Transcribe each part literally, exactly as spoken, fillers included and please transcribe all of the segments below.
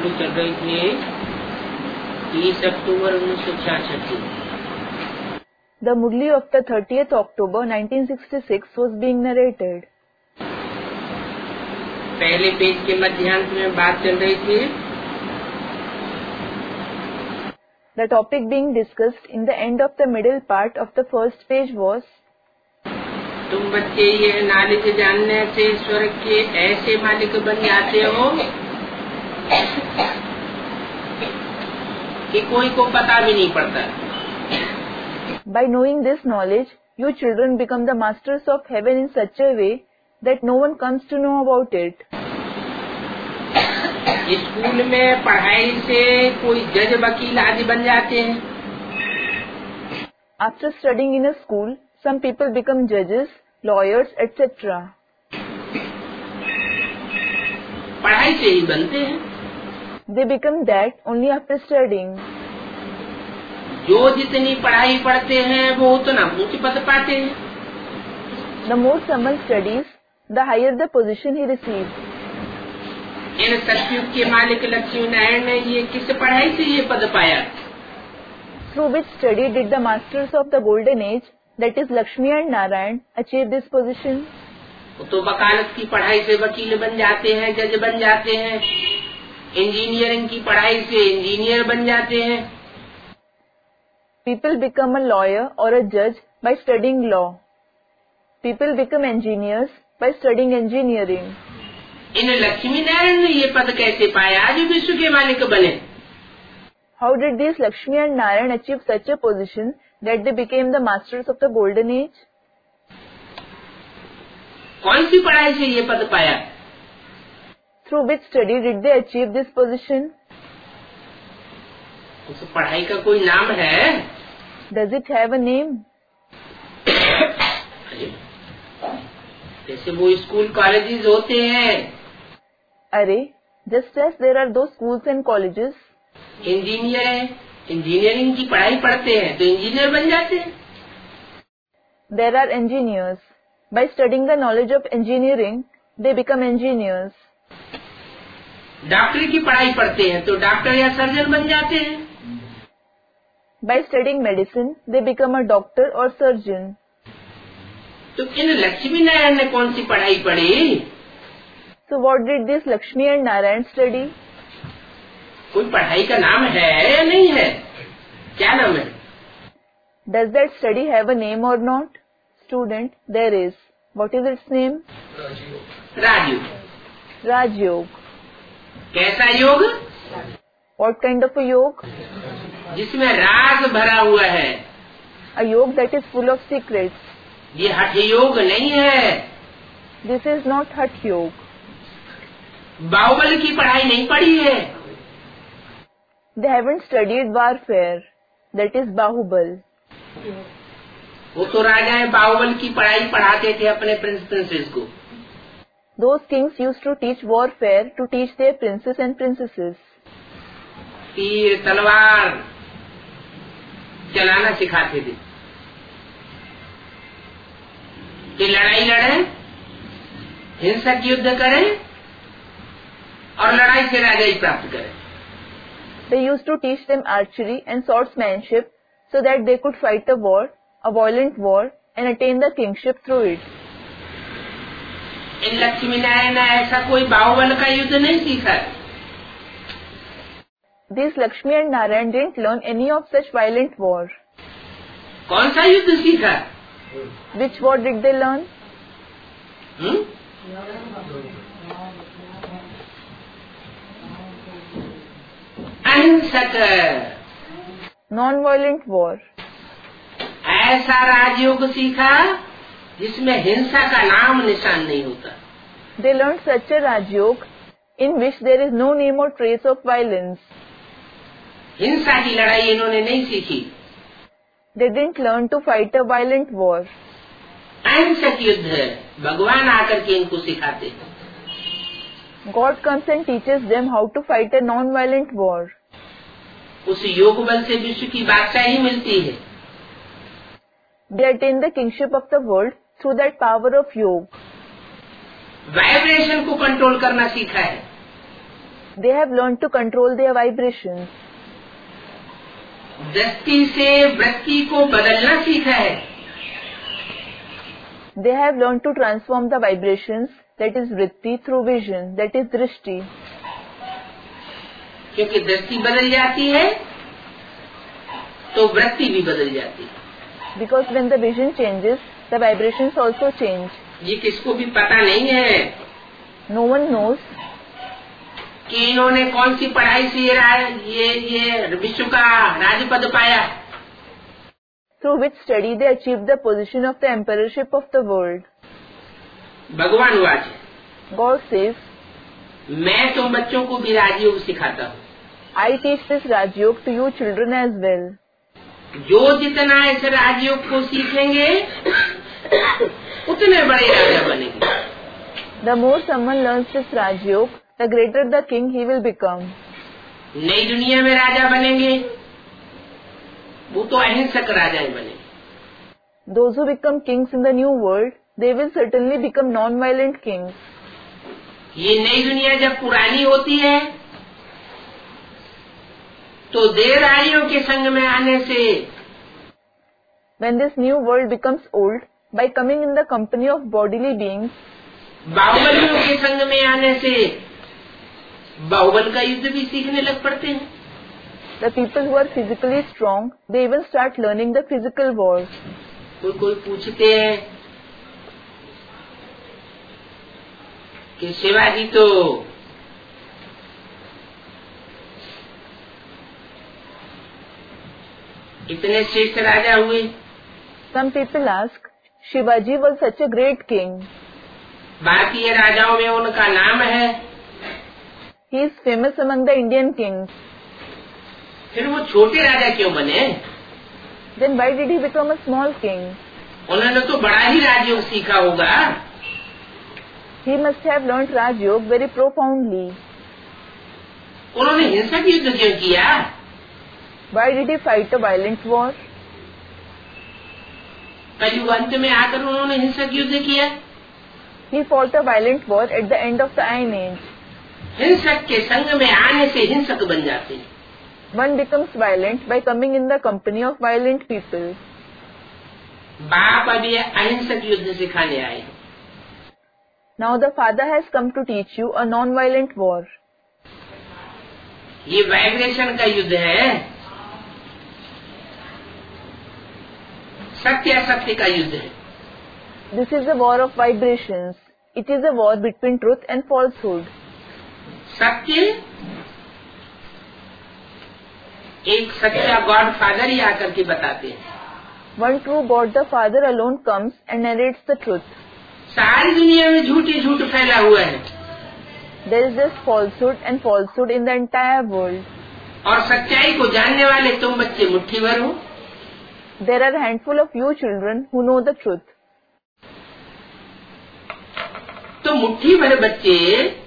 शुरू चल रही थी तीस अक्टूबर उन्नीस सौ छियासठ की। The Murli of the thirtieth October nineteen sixty-six was being narrated. पहले पेज के मध्यांश में बात चल रही थी। The topic being discussed in the end of the middle part of the first page was, तुम बच्चे ये नॉलेज जानने से स्वर्ग के ऐसे मालिक बन जाते हो कि कोई को पता भी नहीं पड़ता। by knowing this knowledge, you children become the masters of heaven in such a way that no one comes to know about it. School में पढ़ाई से कोई जज वकील आदि बन जाते हैं। After studying in a school, some people become judges, lawyers, et cetera. पढ़ाई से ही बनते हैं। They become that only after studying. जो जितनी पढ़ाई पढ़ते हैं वो उतना ऊंच पद पाते हैं। The more someone studies, the higher the position he receives. इन सतयुग के मालिक लक्ष्मी नारायण ने ये किस पढ़ाई से ये पद पाया? Through which study did the masters of the golden age, that is Lakshmi and Narayan, achieve this position? तो वकालत की पढ़ाई से वकील बन जाते हैं, जज बन जाते हैं। इंजीनियरिंग की पढ़ाई से इंजीनियर बन जाते हैं। People become a lawyer or a judge by studying law. People become engineers by studying engineering. इन लक्ष्मी नारायण ने ये पद कैसे पाया जो विश्व के मालिक बने? How did these Lakshmi and Narayan achieve such a position that they became the masters of the golden age? कौन सी पढ़ाई से ये पद पाया? Through which study did they achieve this position? उस पढ़ाई का कोई नाम है? Does it have a name? जैसे वो स्कूल कॉलेजेस होते हैं। अरे, just as there are those schools and colleges. Engineer है, इंजीनियरिंग की पढ़ाई पढ़ते हैं तो इंजीनियर बन जाते हैं। There are engineers. By studying the knowledge of engineering, they become engineers. डॉक्टरी की पढ़ाई पढ़ते हैं तो डॉक्टर या सर्जन बन जाते हैं। By studying medicine, they become a doctor or surgeon. तो इन लक्ष्मी नारायण ने कौन सी पढ़ाई पढ़ी? So what did this Lakshmi and Narayan study? कोई पढ़ाई का नाम है या नहीं है? क्या नाम है? Does that study have a name or not? Student, there is. What is its name? Rajyoga. Raj Yoga. कैसा योग? What kind of a yoga? जिसमें राज भरा हुआ है। A yoga that is full of secrets. ये हठ योग नहीं है। This is not Hatha Yoga. बाहुबल की पढ़ाई नहीं पढ़ी है। They haven't studied warfare. That is Bahubal. वो तो राजाएं बाहुबल की पढ़ाई पढ़ाते थे अपने प्रिंस प्रिंसेस को। Those kings used to teach warfare to teach their princes and princesses. तीर तलवार चलाना सिखाते थे कि लड़ाई लड़े, हिंसक युद्ध करें और लड़ाई से राजाई प्राप्त करें। They used to teach them archery and swordsmanship so that they could fight a war, a violent war, and attain the kingship through it. इन लक्ष्मी नारायण ने ऐसा कोई बाहुबल का युद्ध नहीं सीखा। These Lakshmi and Narayan didn't learn any of such violent war. कौन सा युद्ध सीखा? Which war did they learn? हुँ? अहिंसक Non-violent war. ऐसा राजयोग सीखा जिसमें हिंसा का नाम निशान नहीं होता। They learned such a Raj Yoga in which there is no name or trace of violence. हिंसा की लड़ाई इन्होंने नहीं सीखी। They didn't learn to fight a violent war. अहिंसक युद्ध है, भगवान आकर के इनको सिखाते हैं। God comes and teaches them how to fight a non-violent war. उस योग बल से विश्व की बादशाही मिलती है। They attain the kingship of the world through that power of yoga. Vibration को कंट्रोल करना सीखा है। They have learned to control their vibrations. दृष्टि से वृत्ति को बदलना सीखा है. They have learned to transform the vibrations, that is vritti, through vision, that is drishti. क्योंकि दृष्टि बदल जाती है तो वृत्ति भी बदल जाती है. Because when the vision changes, the vibrations also change. ये किसको भी पता नहीं है. No one knows कि इन्होंने कौन सी पढ़ाई से ये ये, ये विश्व का राजपद पाया. Through which study they achieved the position of the emperorship of the world. भगवान वाच. God says, मैं तुम बच्चों को भी राजयोग सिखाता हूँ. I teach this Rajयोग to you children as well. जो जितना इस राजयोग को सीखेंगे उतने बड़े राजा बनेंगे. The more someone learns this Rajयोग, the greater the king he will become. नई दुनिया में राजा बनेंगे वो तो अहिंसक राजा ही बनेंगे. Those who become kings in the new world, they will certainly become non-violent kings. ये नई दुनिया जब पुरानी होती है तो देर आर्यों के संग में आने से, when this new world becomes old, by coming in the company of bodily beings, बाहुबलियों के संग में आने से बाहुबल का युद्ध भी सीखने लग पड़ते हैं. the people who are physically strong, they even start learning the physical war. कोई कोई पूछते हैं कि शिवाजी तो इतने श्रेष्ठ राजा हुए. Some people ask, Shivaji was such a great king. भारतीय राजाओं में उनका नाम है. He is famous among the Indian kings. फिर वो छोटे राजा क्यों बने? Then why did he become a small king? उन्होंने तो बड़ा ही राजयोग सीखा होगा. He must have learnt Rajयोग very profoundly. उन्होंने हिंसक युद्ध क्यों किया? Why did he fight a violent war? कलयुग अंत में आकर उन्होंने हिंसक युद्ध किया. He fought a violent war at the end of the Iron Age. हिंसक के संग में आने से हिंसक बन जाते हैं. One becomes violent by coming in the company of violent people. बाप अभी अहिंसक युद्ध सिखाने आए. Now the father has come to teach you a non-violent war. ये वाइब्रेशन का युद्ध है. सत्य असत्य का युद्ध है. This is a war of vibrations. It is a war between truth and falsehood. सत्य एक सच्चा गॉड फादर ही आकर के बताते हैं. One true God the Father alone comes and narrates the truth. सारी दुनिया में झूठ ही झूठ फैला हुआ है. There is just falsehood and falsehood in the entire world. और सच्चाई को जानने वाले तुम बच्चे मुट्ठी भर हो. There are a handful of you children who know the truth. तो मुट्ठी भर बच्चे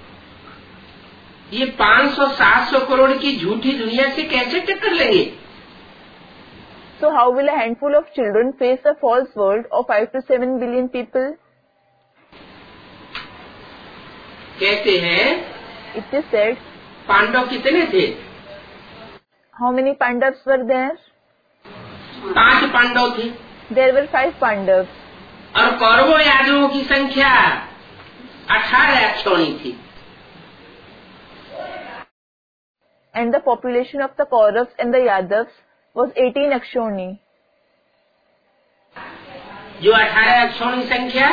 ये पाँच सौ सात सौ करोड़ की झूठी दुनिया से कैसे टक्कर लेंगे? So how will a handful of children face a false world of five to seven billion people? कहते हैं It is said, पांडव कितने थे? how many Pandavas were there? पांच पांडव थे. There were five Pandavas. और कौरवों यादवों की संख्या अठारह अक्षौणी थी. And the population of the Kauravas and the Yadavas was eighteen Akshoni. जो अठारह अक्षौणी संख्या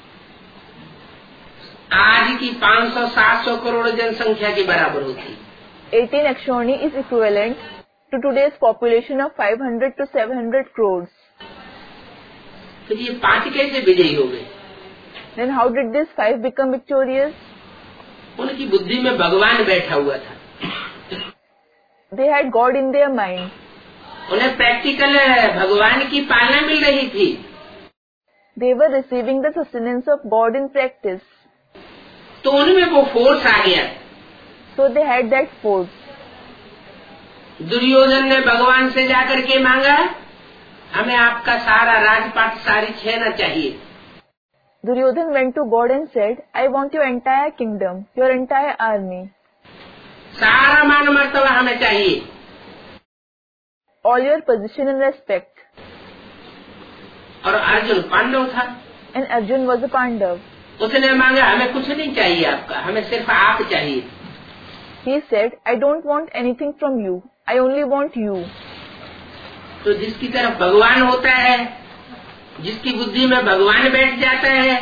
आज की पाँच सौ सात सौ करोड़ जनसंख्या के बराबर होती. eighteen Akshoni is equivalent to today's population of five hundred to seven hundred crores. तो ये पांच कैसे विजयी हो गए? Then how did these five become victorious? उनकी बुद्धि में भगवान बैठा हुआ था. They had God in their mind. उन्हें प्रैक्टिकल भगवान की पालना मिल रही थी. They were receiving the sustenance of God in practice. तो उनमें वो फोर्स आ गया. So they had that force. Duryodhan ने भगवान से जाकर के मांगा, हमें आपका सारा राजपाट सारी सेना चाहिए. Duryodhan went to God and said, I want your entire kingdom, your entire army. सारा मान मर्तबा हमें चाहिए। All your position and respect. और अर्जुन पांडव था, And Arjun was a Pandav. उसने मांगा हमें कुछ नहीं चाहिए आपका, हमें सिर्फ आप चाहिए। He said, I don't want anything from you. I only want you. तो जिसकी तरफ भगवान होता है, जिसकी बुद्धि में भगवान बैठ जाता है,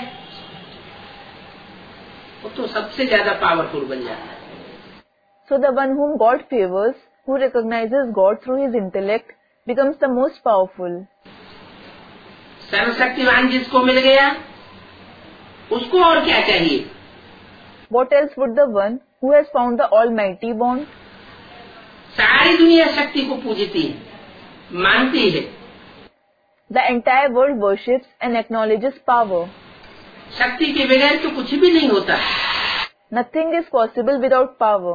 वो तो सबसे ज्यादा पावरफुल बन जाता है। So the one whom God favors, who recognizes God through his intellect, becomes the most powerful. सर्वशक्तिमान जिसको मिल गया, उसको और क्या चाहिए? What else would the one who has found the Almighty want? सारी दुनिया शक्ति को पूजती है, मानती है। The entire world worships and acknowledges power. शक्ति के बगैर तो कुछ भी नहीं होता। Nothing is possible without power.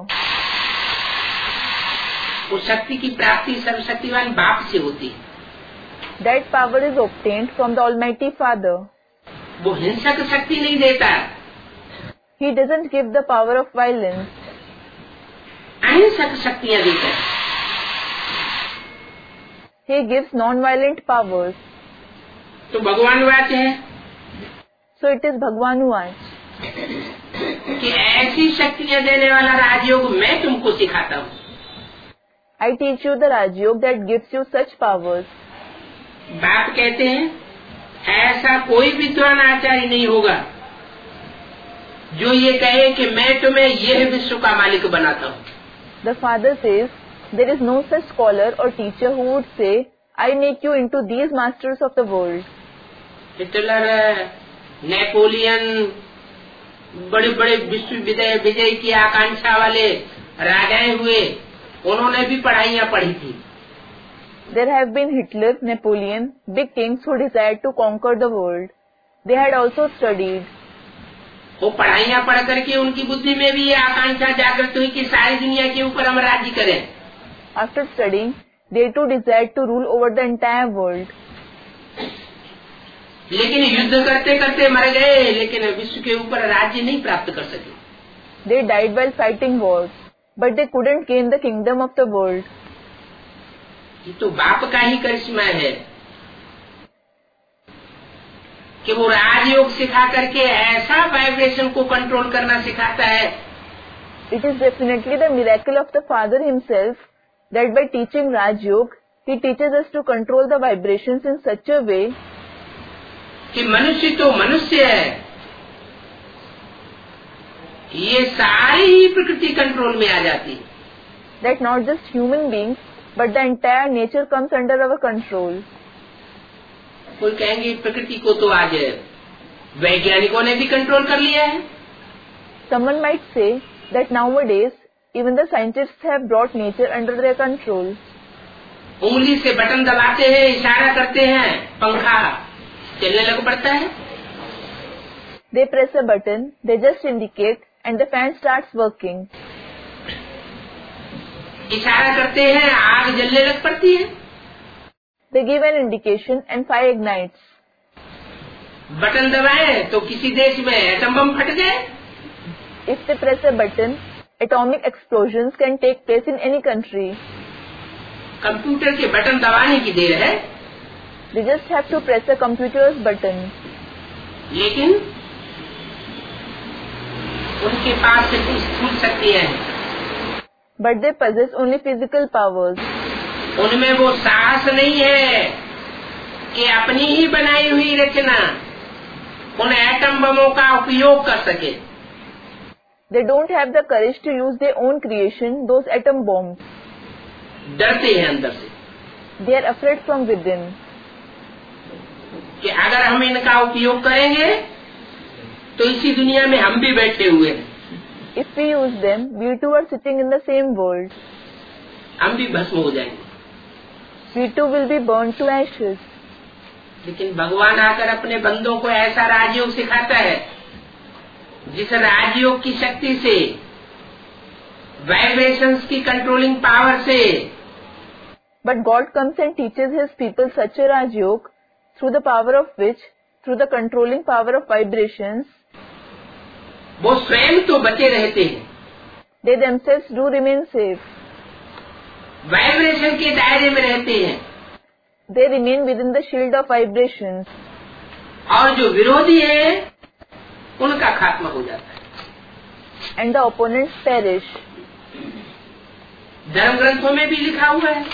उस शक्ति की प्राप्ति सर्वशक्तिवान बाप से होती है। That power is obtained from the Almighty Father. वो हिंसक शक्ति नहीं देता, He doesn't give the power of violence. अहिंसक शक्तियाँ देता है। He gives non-violent powers. तो भगवान वाच है So it is Bhagwanuvaj. कि ऐसी शक्तियाँ देने वाला राजयोग मैं तुमको सिखाता हूँ। I teach you the Rajयोग that gives you such powers. बाप कहते हैं ऐसा कोई विद्वान आचार्य नहीं होगा जो ये कहे कि मैं तुम्हें यह विश्व का मालिक बनाता हूँ। The Father says, there is no such scholar or teacher who would say, I make you into these masters of the world. Hitler, Napoleon, बड़े बड़े विश्व विजय विजय की आकांक्षा वाले राजाएं हुए, उन्होंने भी पढ़ाइयाँ पढ़ी थी। There have been Hitler, Napoleon, big kings who desired to conquer the world. They had also studied. वो पढ़ाइयाँ पढ़ करके उनकी बुद्धि में भी ये आकांक्षा जागृत हुई कि सारी दुनिया के ऊपर हम राज्य करें। After studying, they too desired to rule over the entire world. लेकिन युद्ध करते करते मर गए, लेकिन विश्व के ऊपर राज्य नहीं प्राप्त कर सके। They died while fighting wars, but they couldn't gain the kingdom of the world. ये तो बाप का ही करिश्मा है कि वो राजयोग सिखा करके ऐसा वाइब्रेशन को कंट्रोल करना सिखाता है। It is definitely the miracle of the Father himself that by teaching Rajयोग, he teaches us to control the vibrations in such a way कि मनुष्य तो मनुष्य है, ये सारी ही प्रकृति कंट्रोल में आ जाती है। that not just human beings, but the entire nature comes under our control. कोई कहेंगे प्रकृति को तो आज वैज्ञानिकों ने भी कंट्रोल कर लिया है। Someone might say that nowadays even the scientists have brought nature under their control. उंगली से बटन दबाते हैं, इशारा करते हैं, पंखा चलने लग पड़ता है। They press a button, they just indicate, and the fan starts working. इशारा करते हैं, आग जलने लग पड़ती है। They give an indication and fire ignites. Button दबाएं तो किसी देश में एटम बम फट गए। If they press a button, atomic explosions can take place in any country. Computer के बटन दबाने की देर है, They just have to press a computer's button. लेकिन उनके पास सिर्फ स्थूल शक्तियां हैं। But they possess only physical powers. उनमें वो साहस नहीं है कि अपनी ही बनाई हुई रचना उन एटम बमों का उपयोग कर सके। They don't have the courage to use their own creation, those atom bombs. डरते हैं अंदर से They are afraid from within. कि अगर हम इनका उपयोग करेंगे तो इसी दुनिया में हम भी बैठे हुए हैं, If we use them, we too are sitting in the same world. हम भी भस्म हो जाएंगे। We too will be burned to ashes. लेकिन भगवान आकर अपने बंदों को ऐसा राजयोग सिखाता है जिस राजयोग की शक्ति से, वाइब्रेशंस की कंट्रोलिंग पावर से, But God comes and teaches His people such a Rajयोग, through the power of which, through the controlling power of vibrations, वो स्वयं तो बचे रहते हैं, they themselves do remain safe. Vibration के दायरे में रहते हैं, They remain within the shield of vibrations. और जो विरोधी है उनका खात्मा हो जाता है। And the opponents perish. धर्म ग्रंथों में भी लिखा हुआ है,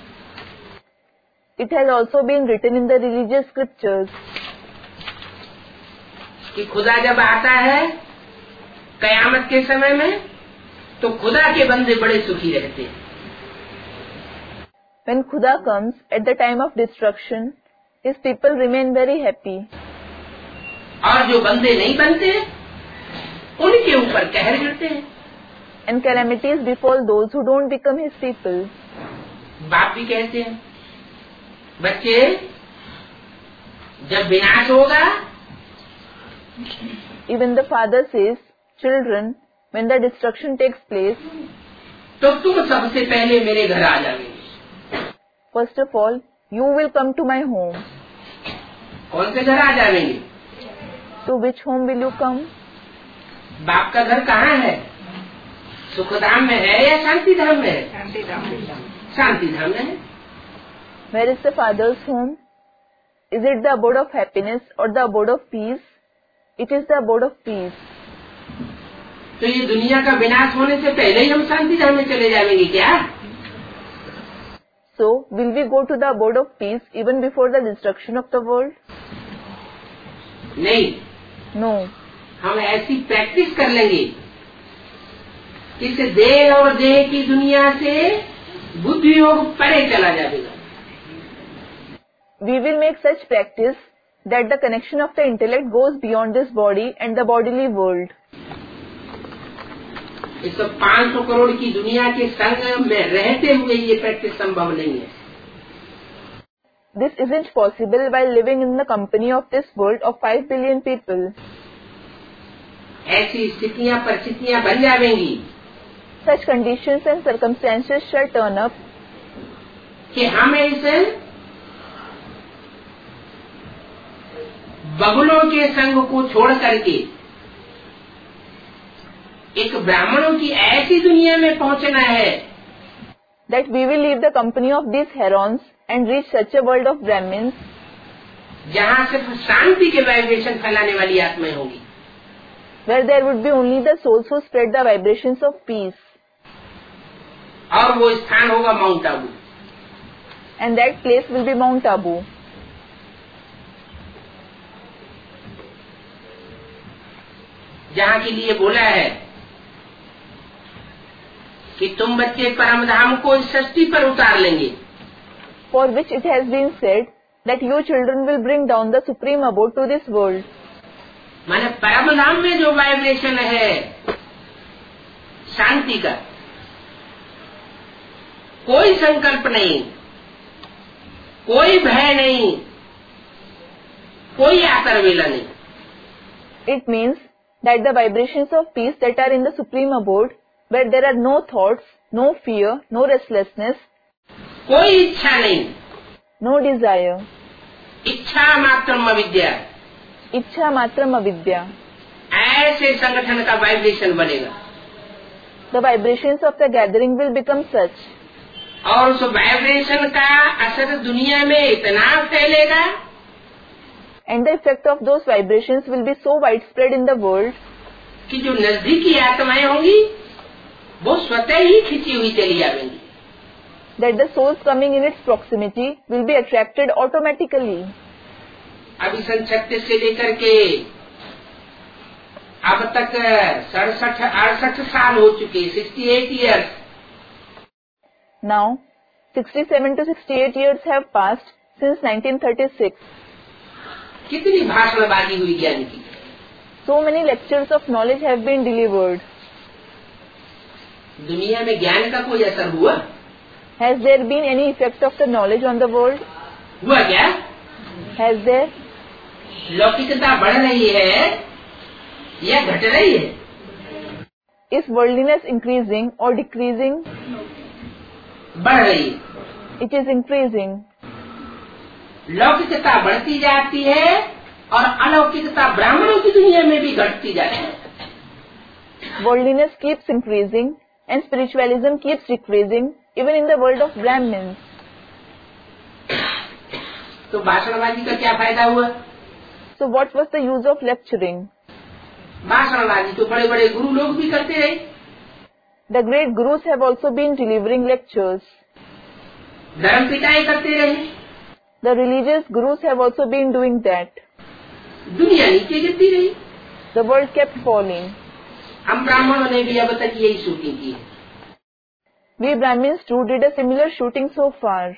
It has also been written in the religious scriptures कि खुदा जब आता है कयामत के समय में तो खुदा के बंदे बड़े सुखी रहते हैं। when Khuda comes at the time of destruction, his people remain very happy. और जो बंदे नहीं बनते उनके ऊपर कहर गिरते हैं। And calamities befall those who don't become his people. बाप भी कहते हैं, बच्चे जब विनाश होगा Even the father says, children, when the destruction takes place, तो तुम सबसे पहले मेरे घर आ जाओगे। first of all, you will come to my home. कौन से घर आ जाएंगे? To which home will you come? बाप का घर कहाँ है? सुखधाम में है या शांति धाम में है? शांति धाम में है। Where is the father's home? Is it the abode of happiness or the abode of peace? It is the abode of peace. तो ये दुनिया का विनाश होने से पहले ही हम शांति धाम में चले जाएंगे क्या? So, will we go to the abode of peace even before the destruction of the world? नहीं, No. हम ऐसी प्रैक्टिस कर लेंगे कि इस देह और देह की दुनिया से बुद्धि योग परे चला जाएगा। We will make such practice that the connection of the intellect goes beyond this body and the bodily world. इस पाँच सौ करोड़ की दुनिया के संग में रहते हुए ये प्रैक्टिस संभव नहीं है। This isn't possible while living in the company of this world of five billion people. ऐसी स्थितियां परिस्थितियां बन जाएंगी Such conditions and circumstances shall turn up कि हम इस बगुलों के संग को छोड़ करके एक ब्राह्मणों की ऐसी दुनिया में पहुंचना है that we will leave the company of these herons and reach such a world of Brahmins जहाँ सिर्फ शांति के वाइब्रेशन फैलाने वाली आत्माएं होगी, where there would be only the souls who spread the vibrations of peace, और वो स्थान होगा Mount Abu. and that place will be Mount Abu. जहाँ के लिए बोला है कि तुम बच्चे परम धाम को इस सृष्टि पर उतार लेंगे, For which it has been said that you children will bring down the supreme abode to this world. माने परम धाम में जो वाइब्रेशन है शांति का, कोई संकल्प नहीं, कोई भय नहीं, कोई आतरवेला नहीं। It means that the vibrations of peace that are in the supreme abode, where there are no thoughts, no fear, no restlessness, कोई इच्छा नहीं, no desire, इच्छा मात्रम अविद्या, इच्छा मात्रम अविद्या, ऐसे संगठन का वाइब्रेशन बनेगा। the vibrations of the gathering will become such, और उस वाइब्रेशन का असर दुनिया में इतना फैलेगा and the effect of those vibrations will be so widespread in the world कि जो नजदीकी आत्माएं होंगी वो स्वतः ही खिंची हुई चली आएंगी। that the souls coming in its proximity will be attracted automatically. अभी सन छत्तीस से लेकर के अब तक सड़सठ अड़सठ साल हो चुके, sixty eight years. Now, sixty-seven to sixty-eight years have passed since nineteen thirty-six. कितनी भाषणबाजी हुई ज्ञान की। So many lectures of knowledge have been delivered. दुनिया में ज्ञान का कोई असर हुआ? Has there been any effect of the knowledge on the world? हुआ क्या? Has there? लौकिकता बढ़ रही है या घट रही है? Is worldliness increasing or decreasing? बढ़ रही है। It is increasing. लौकिकता बढ़ती जाती है और अलौकिकता ब्राह्मणों की दुनिया में भी घटती जाती है। Worldliness keeps increasing and spiritualism keeps decreasing even in the world of Brahmins. तो भाषणबाजी का क्या फायदा हुआ? So what was the use of lecturing? भाषणबाजी तो बड़े बड़े गुरु लोग भी करते रहे. The great gurus have also been delivering lectures. धर्म पिटाई करते रहे. The religious gurus have also been doing that. दुनिया नीचे गिरती रही. The world kept falling. हम ब्राह्मणों ने भी अब तक यही शूटिंग की है. We Brahmins too did a similar shooting so far.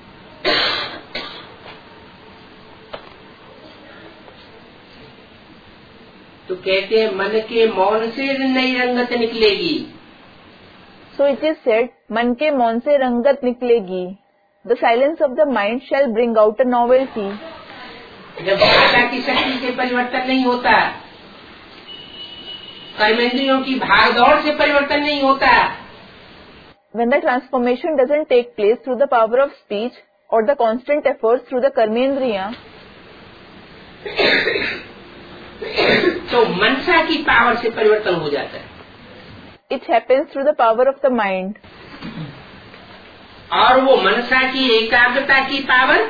तो कहते हैं मन के मौन से नई रंगत निकलेगी. So it is said, मन के मौन से रंगत निकलेगी. The silence of the mind shall bring out a novelty. जब भाषा की शक्ति से परिवर्तन नहीं होता, कर्मेंद्रियों की भागदौड़ से परिवर्तन नहीं होता, when the transformation doesn't take place through the power of speech or the constant efforts through the karmendriya, तो मनसा की पावर से परिवर्तन हो जाता है. it happens through the power of the mind. और वो मनसा की एकाग्रता की पावर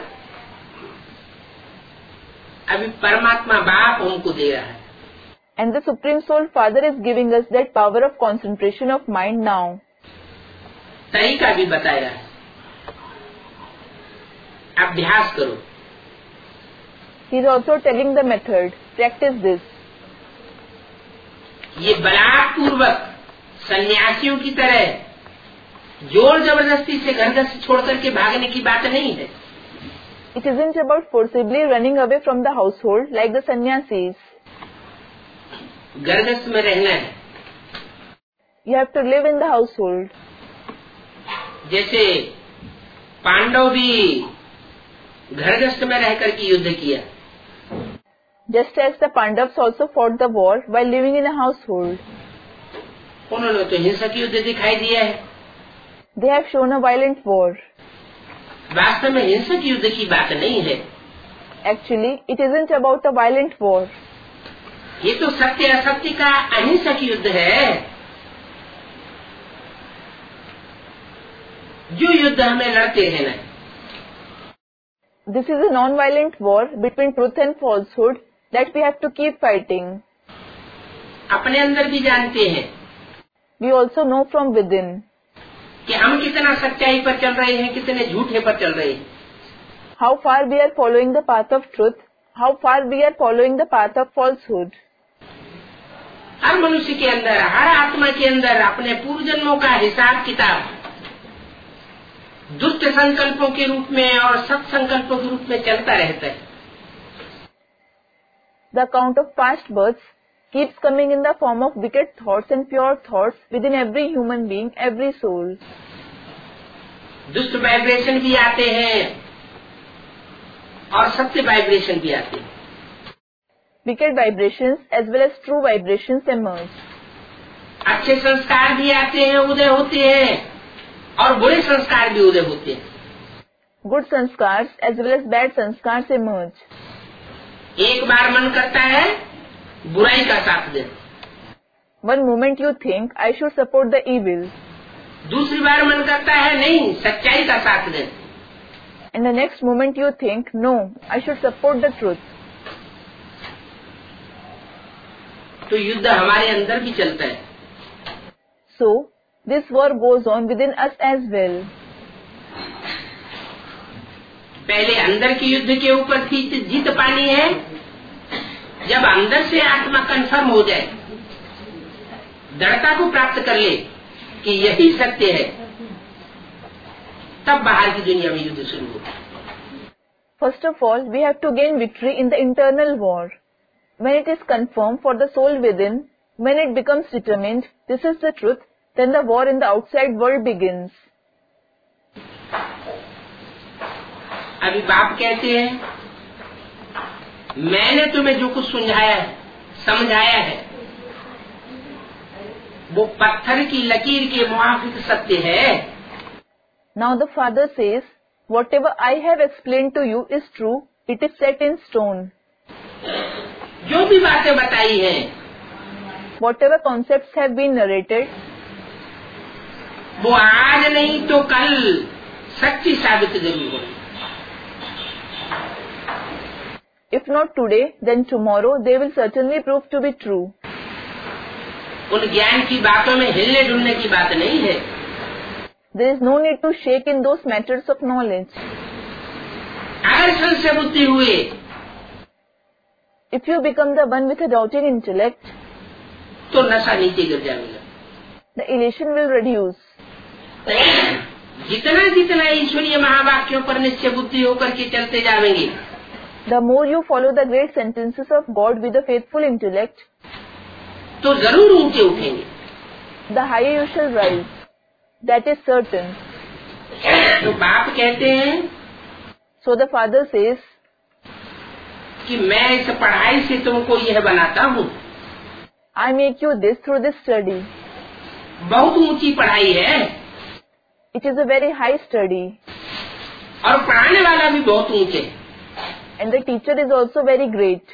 अभी परमात्मा बाप हमको दे रहा है. And the Supreme Soul Father is giving us that power of concentration of mind now. तरीका भी बताया है. अभ्यास करो. He is also telling the method. Practice this. ये बलात्पूर्वक सन्यासियों की तरह जोर जबरदस्ती से घर घर से छोड़ करके भागने की बात नहीं है. It isn't about forcibly running away from the household like the sannyasis. गर्भस्थ में रहना है. You have to live in the household. जैसे पांडव भी घरगस्थ में रहकर के युद्ध किया. Just as the Pandavas also fought the war while living in a household. उन्होंने तो हिंसक युद्ध दिखाई दिया है. They have shown a violent war. वास्तव में हिंसक युद्ध की बात नहीं है. Actually, it isn't about a violent war. ये तो सत्य असत्य का अहिंसक युद्ध है. जो युद्ध हमें लड़ते हैं ना, This is a non-violent war between truth and falsehood that we have to keep fighting. अपने अंदर भी जानते हैं We also know from within कि हम कितना सच्चाई पर चल रहे हैं, कितने झूठे पर चल रहे हैं. how far we are following the path of truth, how far we are following the path of falsehood. हर मनुष्य के अंदर, हर आत्मा के अंदर अपने पूर्व जन्मों का हिसाब किताब दुष्ट संकल्पों के रूप में और सत संकल्पों के रूप में चलता रहता है. The account of past births keeps coming in the form of wicked thoughts and pure thoughts within every human being, every soul. दुष्ट वाइब्रेशन भी आते हैं और सत्य वाइब्रेशन भी आते हैं. Wicked vibrations as well as true vibrations emerge. अच्छे संस्कार भी आते हैं, उदय होते हैं, और बुरे संस्कार भी उदय होते हैं. Good sanskars as well as bad sanskars emerge. एक बार मन करता है बुराई का साथ दे, One moment you think, I should support the evil. दूसरी बार मन करता है नहीं, सच्चाई का साथ दे. And the next moment you think, no, I should support the truth. तो युद्ध हमारे अंदर भी चलता है. So, this war goes on within us as well. पहले अंदर के युद्ध के ऊपर थी जीत पानी है. जब अंदर से आत्मा कंफर्म हो जाए, दृढ़ता को प्राप्त कर ले कि यही सत्य है, तब बाहर की दुनिया में युद्ध शुरू होता है. First of all, we have to gain victory in the internal war. When it is confirmed for the soul within, when it becomes determined, this is the truth, then the war in the outside world begins. अभी बाप कहते हैं, मैंने तुम्हें जो कुछ सुझाया है, समझाया है, वो पत्थर की लकीर के मुआफिक सत्य है. Now the Father says, whatever I have explained to you is true, it is set in stone. जो भी बातें बताई हैं, Whatever concepts have been narrated, वो आज नहीं तो कल सच्ची साबित जरूर होगी। If not today, then tomorrow they will certainly prove to be true. उन ज्ञान की बातों में हिलने डुलने की बात नहीं है। There is no need to shake in those matters of knowledge. अगर संशय बुद्धि हुए, If you become the one with a doubting intellect, तो नशा नीचे गिर जाएगा। the elation will reduce. जितना जितना ईश्वरीय महावाक्यों पर निश्चय बुद्धि होकर के चलते जाएंगे, The more you follow the great sentences of God with a faithful intellect, तो जरूर ऊंचे उठेंगे। the higher you shall rise. That is certain. तो बाप कहते हैं So the father says, कि मैं इस पढ़ाई से तुमको यह बनाता हूँ। I make you this through this study. बहुत ऊंची पढ़ाई है It is a very high study. और पढ़ाने वाला भी बहुत ऊंचे है। And the teacher is also very great.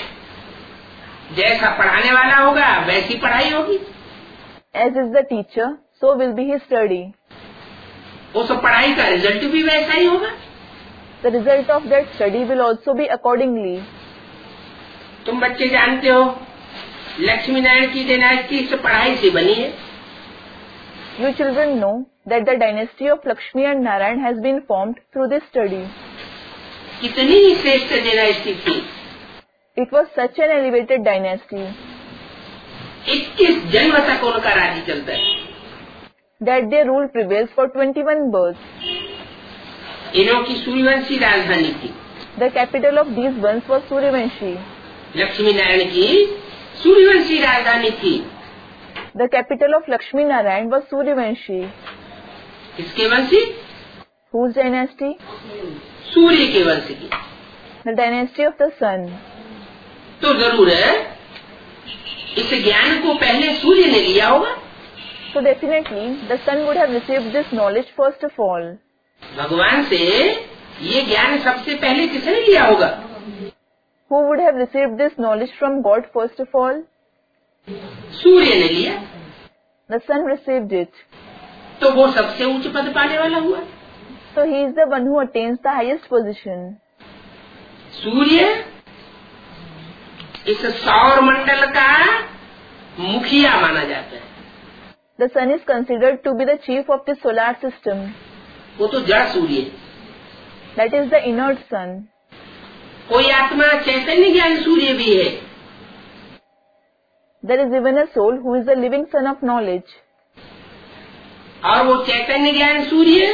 जैसा पढ़ाने वाला होगा वैसी पढ़ाई होगी। As is the teacher, so will be his study. उस पढ़ाई का रिजल्ट भी वैसा ही होगा। The result of that study will also be accordingly. तुम बच्चे जानते हो लक्ष्मी नारायण की डायनेस्टी इस पढ़ाई से बनी है। You children know that the dynasty of Lakshmi and Narayan has been formed through this study. कितनी ही श्रेष्ठ डायनेस्टी थी। It was such an elevated dynasty इक्कीस जन्म तक उनका राज्य चलता है। that their rule prevails for twenty-one births. इन्हों की सूर्यवंशी राजधानी थी। The capital of these ones was Suryavanshi. Lakshmi Narayan की सूर्यवंशी राजधानी थी। The capital of Lakshmi Narayan was Suryavanshi. किसके वंशी? Whose dynasty? सूर्य के वंश की। The dynasty of the sun. तो जरूर है इस ज्ञान को पहले सूर्य ने लिया होगा। So definitely the sun would have received this knowledge first of all. भगवान से ये ज्ञान सबसे पहले किसने लिया होगा? Who would have received this knowledge from God first of all? सूर्य ने लिया। The sun received it. तो वो सबसे ऊंच पद पाने वाला हुआ। So he is the one who attains the highest position. सूर्य इस सौर मंडल का मुखिया माना जाता है। The sun is considered to be the chief of the solar system. वो तो जड़ सूर्य है। That is the inert sun. कोई आत्मा चैतन्य ज्ञान सूर्य भी है। There is even a soul who is the living sun of knowledge. और वो चैतन्य ज्ञान सूर्य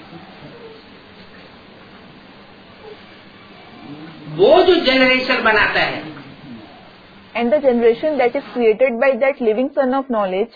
वो जो जनरेशन बनाता है, And the generation that is created by that living sun of knowledge,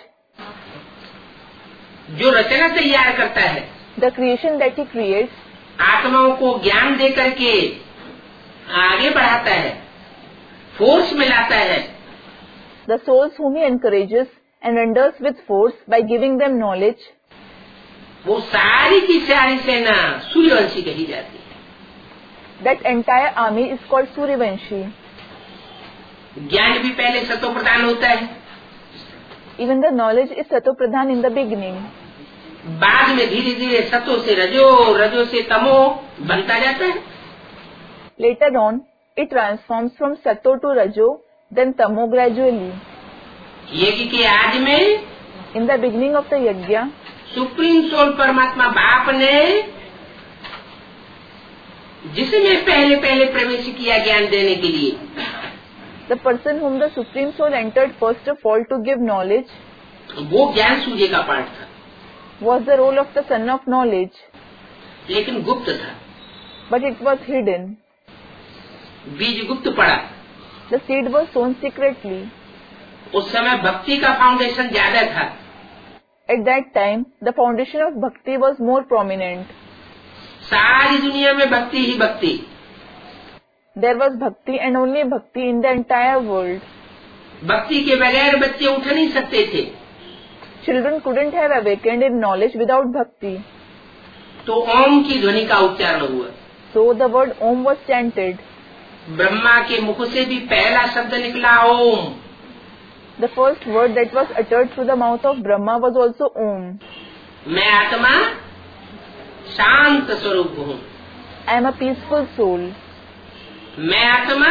जो रचना तैयार करता है, the creation that he creates, आत्माओं को ज्ञान दे करके आगे बढ़ाता है, फोर्स मिलाता है, the souls whom he encourages and renders with force by giving them knowledge, वो सारी की सारी सेना सूर्यवंशी कही जाती है। that entire army is called Suryavanshi. ज्ञान भी पहले सतो प्रधान होता है, Even the knowledge is Satopradhan in the beginning. बाद में धीरे धीरे सतो से रजो, रजो से तमो बनता जाता है। Later on, it transforms from Sato to Rajo, then Tamo gradually. यज्ञ के आज में In the beginning of the Yajna, supreme soul परमात्मा बाप ने जिसमें पहले पहले प्रवेश किया ज्ञान देने के लिए, the person whom the Supreme Soul entered first of all to give knowledge, वो ज्ञान सूर्य का पाठ था, was the role of the Son of Knowledge, लेकिन गुप्त था। but it was hidden. बीज गुप्त पड़ा। The seed was sown secretly. उस समय भक्ति का फाउंडेशन ज्यादा था। At that time, the foundation of bhakti was more prominent. सारी दुनिया में भक्ति ही भक्ति। There was bhakti and only bhakti in the entire world. भक्ति के बगैर बच्चे उठ नहीं सकते थे। Children couldn't have awakened in knowledge without bhakti. तो ओम की ध्वनि का उच्चारण हुआ। So the word Om was chanted. Brahma के मुख से भी पहला शब्द निकला ओम। The first word that was uttered through the mouth of Brahma was also Om. मैं आत्मा शांत स्वरूप हूँ। I am a peaceful soul. मैं आत्मा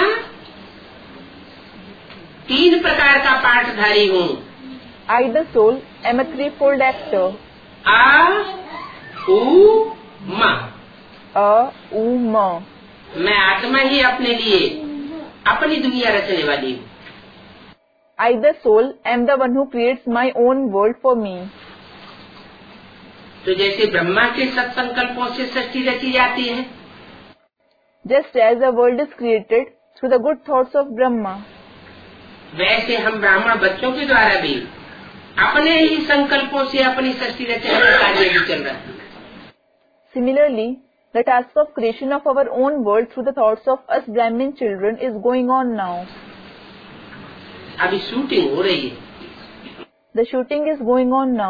तीन प्रकार का पाठधारी हूँ। I, the soul, am a threefold actor. आ, उ, म। A, U, Ma. मैं आत्मा ही अपने लिए अपनी दुनिया रचने वाली हूँ। I, the soul, am the one who creates my own world for me. तो जैसे ब्रह्मा के सत्संकल्पों से सृष्टि रची जाती है, Just as the world is created through the good thoughts of Brahma, वैसे हम ब्राह्मण बच्चों के द्वारा भी अपने ही संकल्पों से अपनी सृष्टि रचने का कार्य भी चल रहा है। similarly, the task of creation of our own world through the thoughts of us Brahmin children is going on now. अभी शूटिंग हो रही है। The shooting is going on now.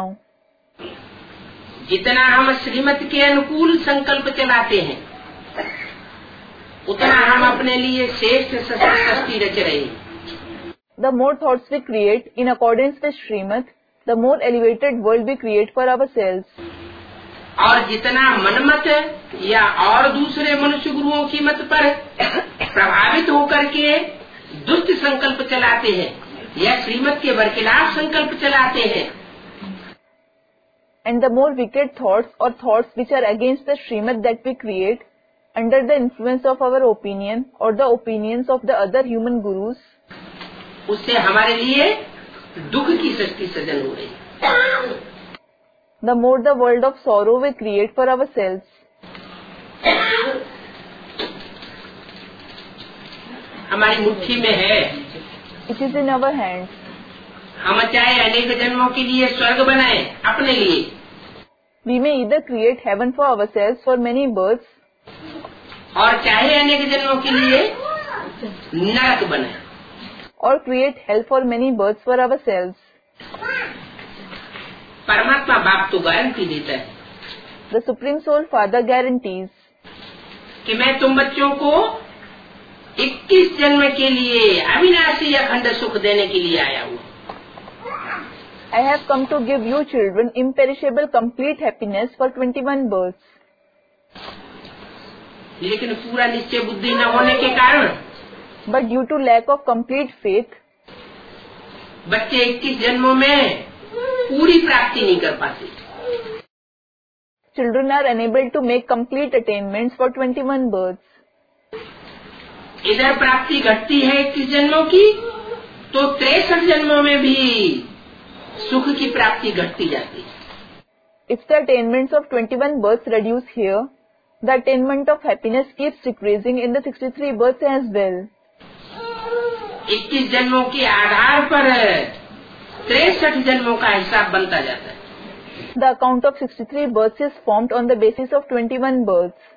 जितना हम श्रीमत के अनुकूल संकल्प चलाते हैं, उतना हम अपने लिए श्रेष्ठ सृष्टि रच रहे हैं। The more thoughts we create in accordance with Srimad, the more elevated world we create for ourselves. और जितना मनमत या और दूसरे मनुष्य गुरुओं की मत पर प्रभावित होकर के दुष्ट संकल्प चलाते हैं या श्रीमत के बरखिलाफ संकल्प चलाते हैं, And the more wicked thoughts or thoughts which are against the Srimad that we create under the influence of our opinion or the opinions of the other human gurus, उससे हमारे लिए दुख की सृष्टि सृजन हो रही है। the more the world of sorrow we create for ourselves. हमारी मुट्ठी में है, It is in our hands. हम चाहे अनेक जन्मों के लिए स्वर्ग बनाए अपने लिए, We may either create heaven for ourselves for many births, और चाहे अनेक जन्मों के लिए नरक बनाए। or create hell for many births for ourselves. परमात्मा बाप तो गारंटी देता है The Supreme Soul Father guarantees कि मैं तुम बच्चों को इक्कीस जन्म के लिए अविनाशी अखंड सुख देने के लिए आया हूँ। I have come to give you children imperishable complete happiness for twenty-one births. लेकिन पूरा निश्चय बुद्धि न होने के कारण But due to lack of complete faith, बच्चे इक्कीस जन्मों में पूरी प्राप्ति नहीं कर पाते। children are unable to make complete attainments for twenty-one births. इधर प्राप्ति घटती है इक्कीस जन्मों की, तो तिरसठ जन्मों में भी सुख की प्राप्ति घटती जाती है। If the attainments of twenty-one births reduce here, the attainment of happiness keeps decreasing in the sixty-three births as well. इक्कीस जन्मों के आधार पर तिरसठ जन्मों का हिसाब बनता जाता है। The account of sixty-three births is formed on the basis of twenty-one births.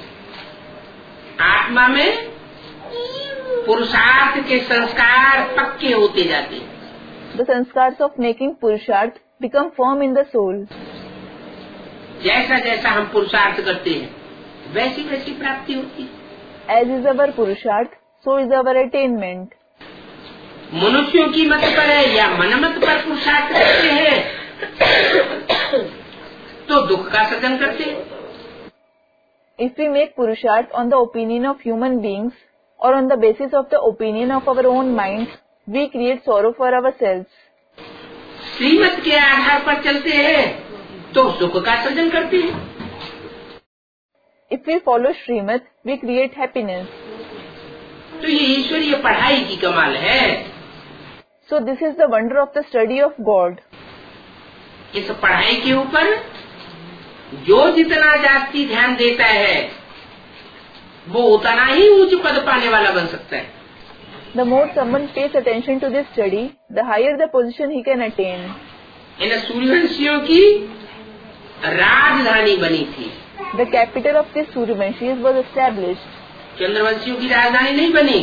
आत्मा में पुरुषार्थ के संस्कार पक्के होते जाते हैं। The sanskars of making Purusharth become firm in the soul. जैसा जैसा हम पुरुषार्थ करते हैं, वैसी वैसी प्राप्ति होती है। As is our Purusharth, so is our attainment. मनुष्यों की मत पर है या मनमत पर पुरुषार्थ करते हैं तो दुख का सृजन करते हैं। If we make Purusharth on the opinion of human beings or on the basis of the opinion of our own minds, we create sorrow for ourselves. श्रीमत के आधार पर चलते हैं तो सुख का सृजन करते हैं। If we follow Srimad, we create happiness. तो ये ईश्वरीय पढ़ाई की कमाल है। So this is the wonder of the study of God. इस पढ़ाई के ऊपर जो जितना जास्ती ध्यान देता है, वो उतना ही ऊंच पद पाने वाला बन सकता है। The more someone pays attention to this study, the higher the position he can attain. इन सूर्यवंशियों की राजधानी बनी थी। The capital of these Suryavanshis was established. चंद्रवंशियों की राजधानी नहीं बनी,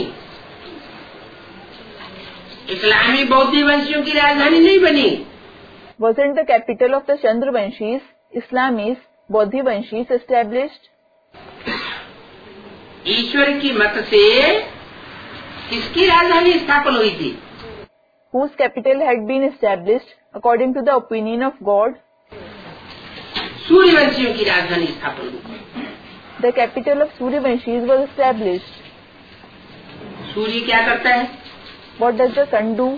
इस्लामी बौद्ध वंशियों की राजधानी नहीं बनी। Wasn't the capital of the Chandravanshis, Islamis, Bodhivanshis established? ईश्वर की मत से किसकी राजधानी स्थापन हुई थी? Whose capital had been established according to the opinion of God? सूर्यवंशियों की राजधानी स्थापन हुई। The capital of Suryavanshis was established. सूर्य क्या करता है? What does the sun do?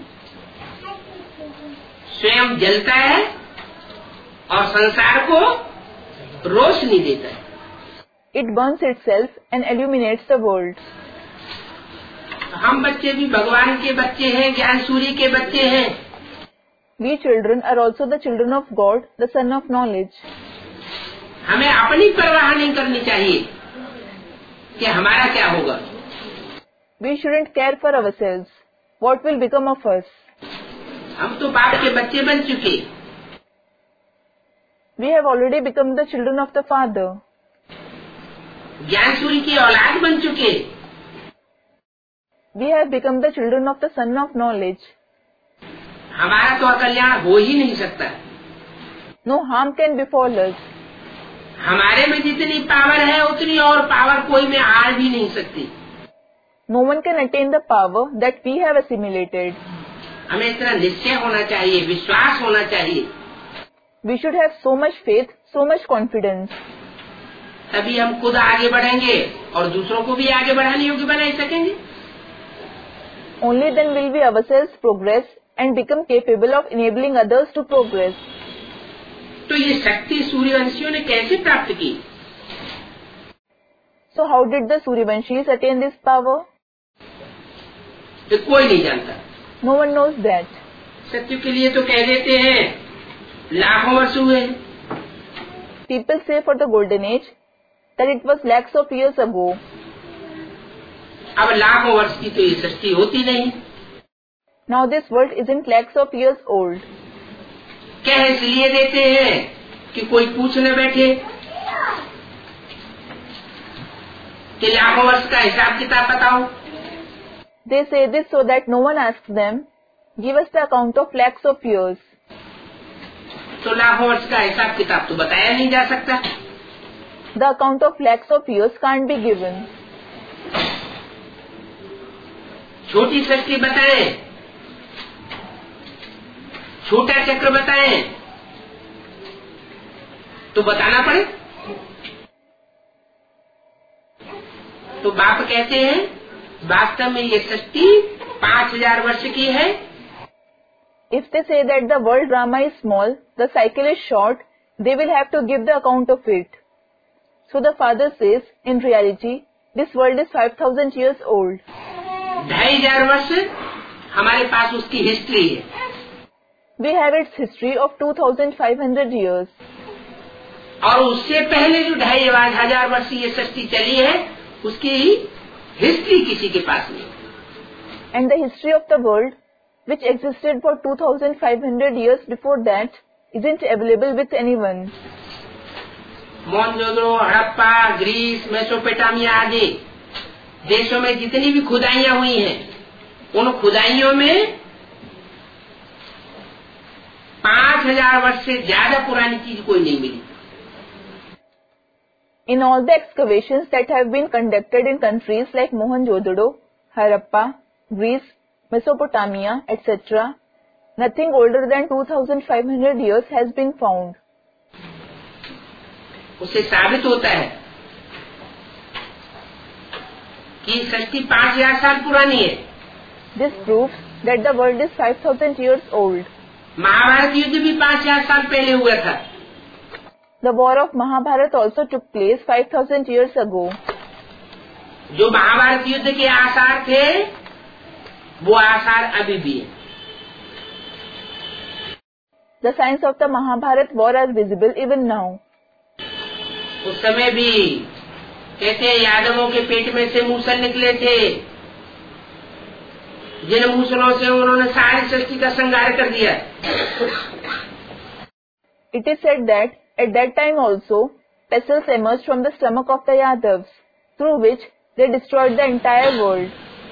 स्वयं जलता है और संसार को रोशनी देता है। It burns itself and illuminates the world. हम बच्चे भी भगवान के बच्चे हैं, ज्ञान सूर्य के बच्चे हैं। We children are also the children of God, the Son of Knowledge. हमें अपनी परवाह नहीं करनी चाहिए कि हमारा क्या होगा। We shouldn't care for ourselves. What will become of us? हम तो बाप के बच्चे बन चुके। We have already become the children of the Father. ज्ञान सूर्य की औलाद बन चुके। We have become the children of the Son of Knowledge. हमारा तो अकल्याण हो ही नहीं सकता। No harm can befall us. हमारे में जितनी पावर है उतनी और पावर कोई में आ भी नहीं सकती। No one can attain the power that we have assimilated. हमें इतना निश्चय होना चाहिए, विश्वास होना चाहिए। We should have so much faith, so much confidence. तभी हम खुद आगे बढ़ेंगे और दूसरों को भी आगे बढ़ाने योग्य बना सकेंगे। Only then will we ourselves progress and become capable of enabling others to progress. तो ये शक्ति सूर्यवंशियों ने कैसे प्राप्त की? So how did the Suryavanshis attain this power? तो कोई नहीं जानता। No one knows that. सत्य के लिए तो कह देते हैं लाखों वर्ष हुए। People say for the golden age that it was lakhs of years ago. अब लाखों वर्ष की तो ये सृष्टि होती नहीं। Now this world isn't lakhs of years old. कह इसलिए देते हैं कि कोई पूछ न बैठे कि लाखों वर्ष का हिसाब किताब बताओ। They say this so that no one asks them, give us the account of lakhs of years. तो लाखों वर्ष का हिसाब किताब तो बताया नहीं जा सकता। The account of lakhs of years can't be given. छोटी सृष्टि बताएं, छोटा चक्र बताएं, तो बताना पड़े। तो बाप कहते हैं वास्तव में ये सृष्टि पांच हजार वर्ष की है। If they say that the world drama is small, the cycle is short, they will have to give the account of it. So the father says, in reality, this world is five thousand years old. ढाई हजार वर्ष हमारे पास उसकी history है। We have its history of two thousand five hundred years. और उससे पहले जो ढाई हजार वर्ष ये सृष्टि चली है उसकी हिस्ट्री किसी के पास नहीं। And the history of the world, which existed for two thousand five hundred years before that, isn't available with anyone. Mohenjodaro, Harappa, Greece, Mesopotamia आदि देशों में जितनी भी खुदाइयां हुई हैं, उन खुदाइयों में पांच हजार वर्ष से ज्यादा पुरानी चीज कोई नहीं मिली। In all the excavations that have been conducted in countries like Mohenjo-daro, Harappa, Greece, Mesopotamia, et cetera, nothing older than two thousand five hundred years has been found. उससे साबित होता है कि सृष्टि पांच हजार साल पुरानी है। This proves that the world is five thousand years old. Mahabharat युद्ध भी पांच हजार साल पहले हुआ था। The war of Mahabharata also took place five thousand years ago. जो महाभारत युद्ध के आसार थे वो आसार अभी भी है। The signs of the Mahabharata war are visible even now. उस समय भी कहते हैं यादवों के पेट में से मूसल निकले थे, जिन मूसलों से उन्होंने सारी सृष्टि का संहार कर दिया। It is said that at that time also pestles emerged from the stomach of the Yadavs, through which they destroyed the entire world.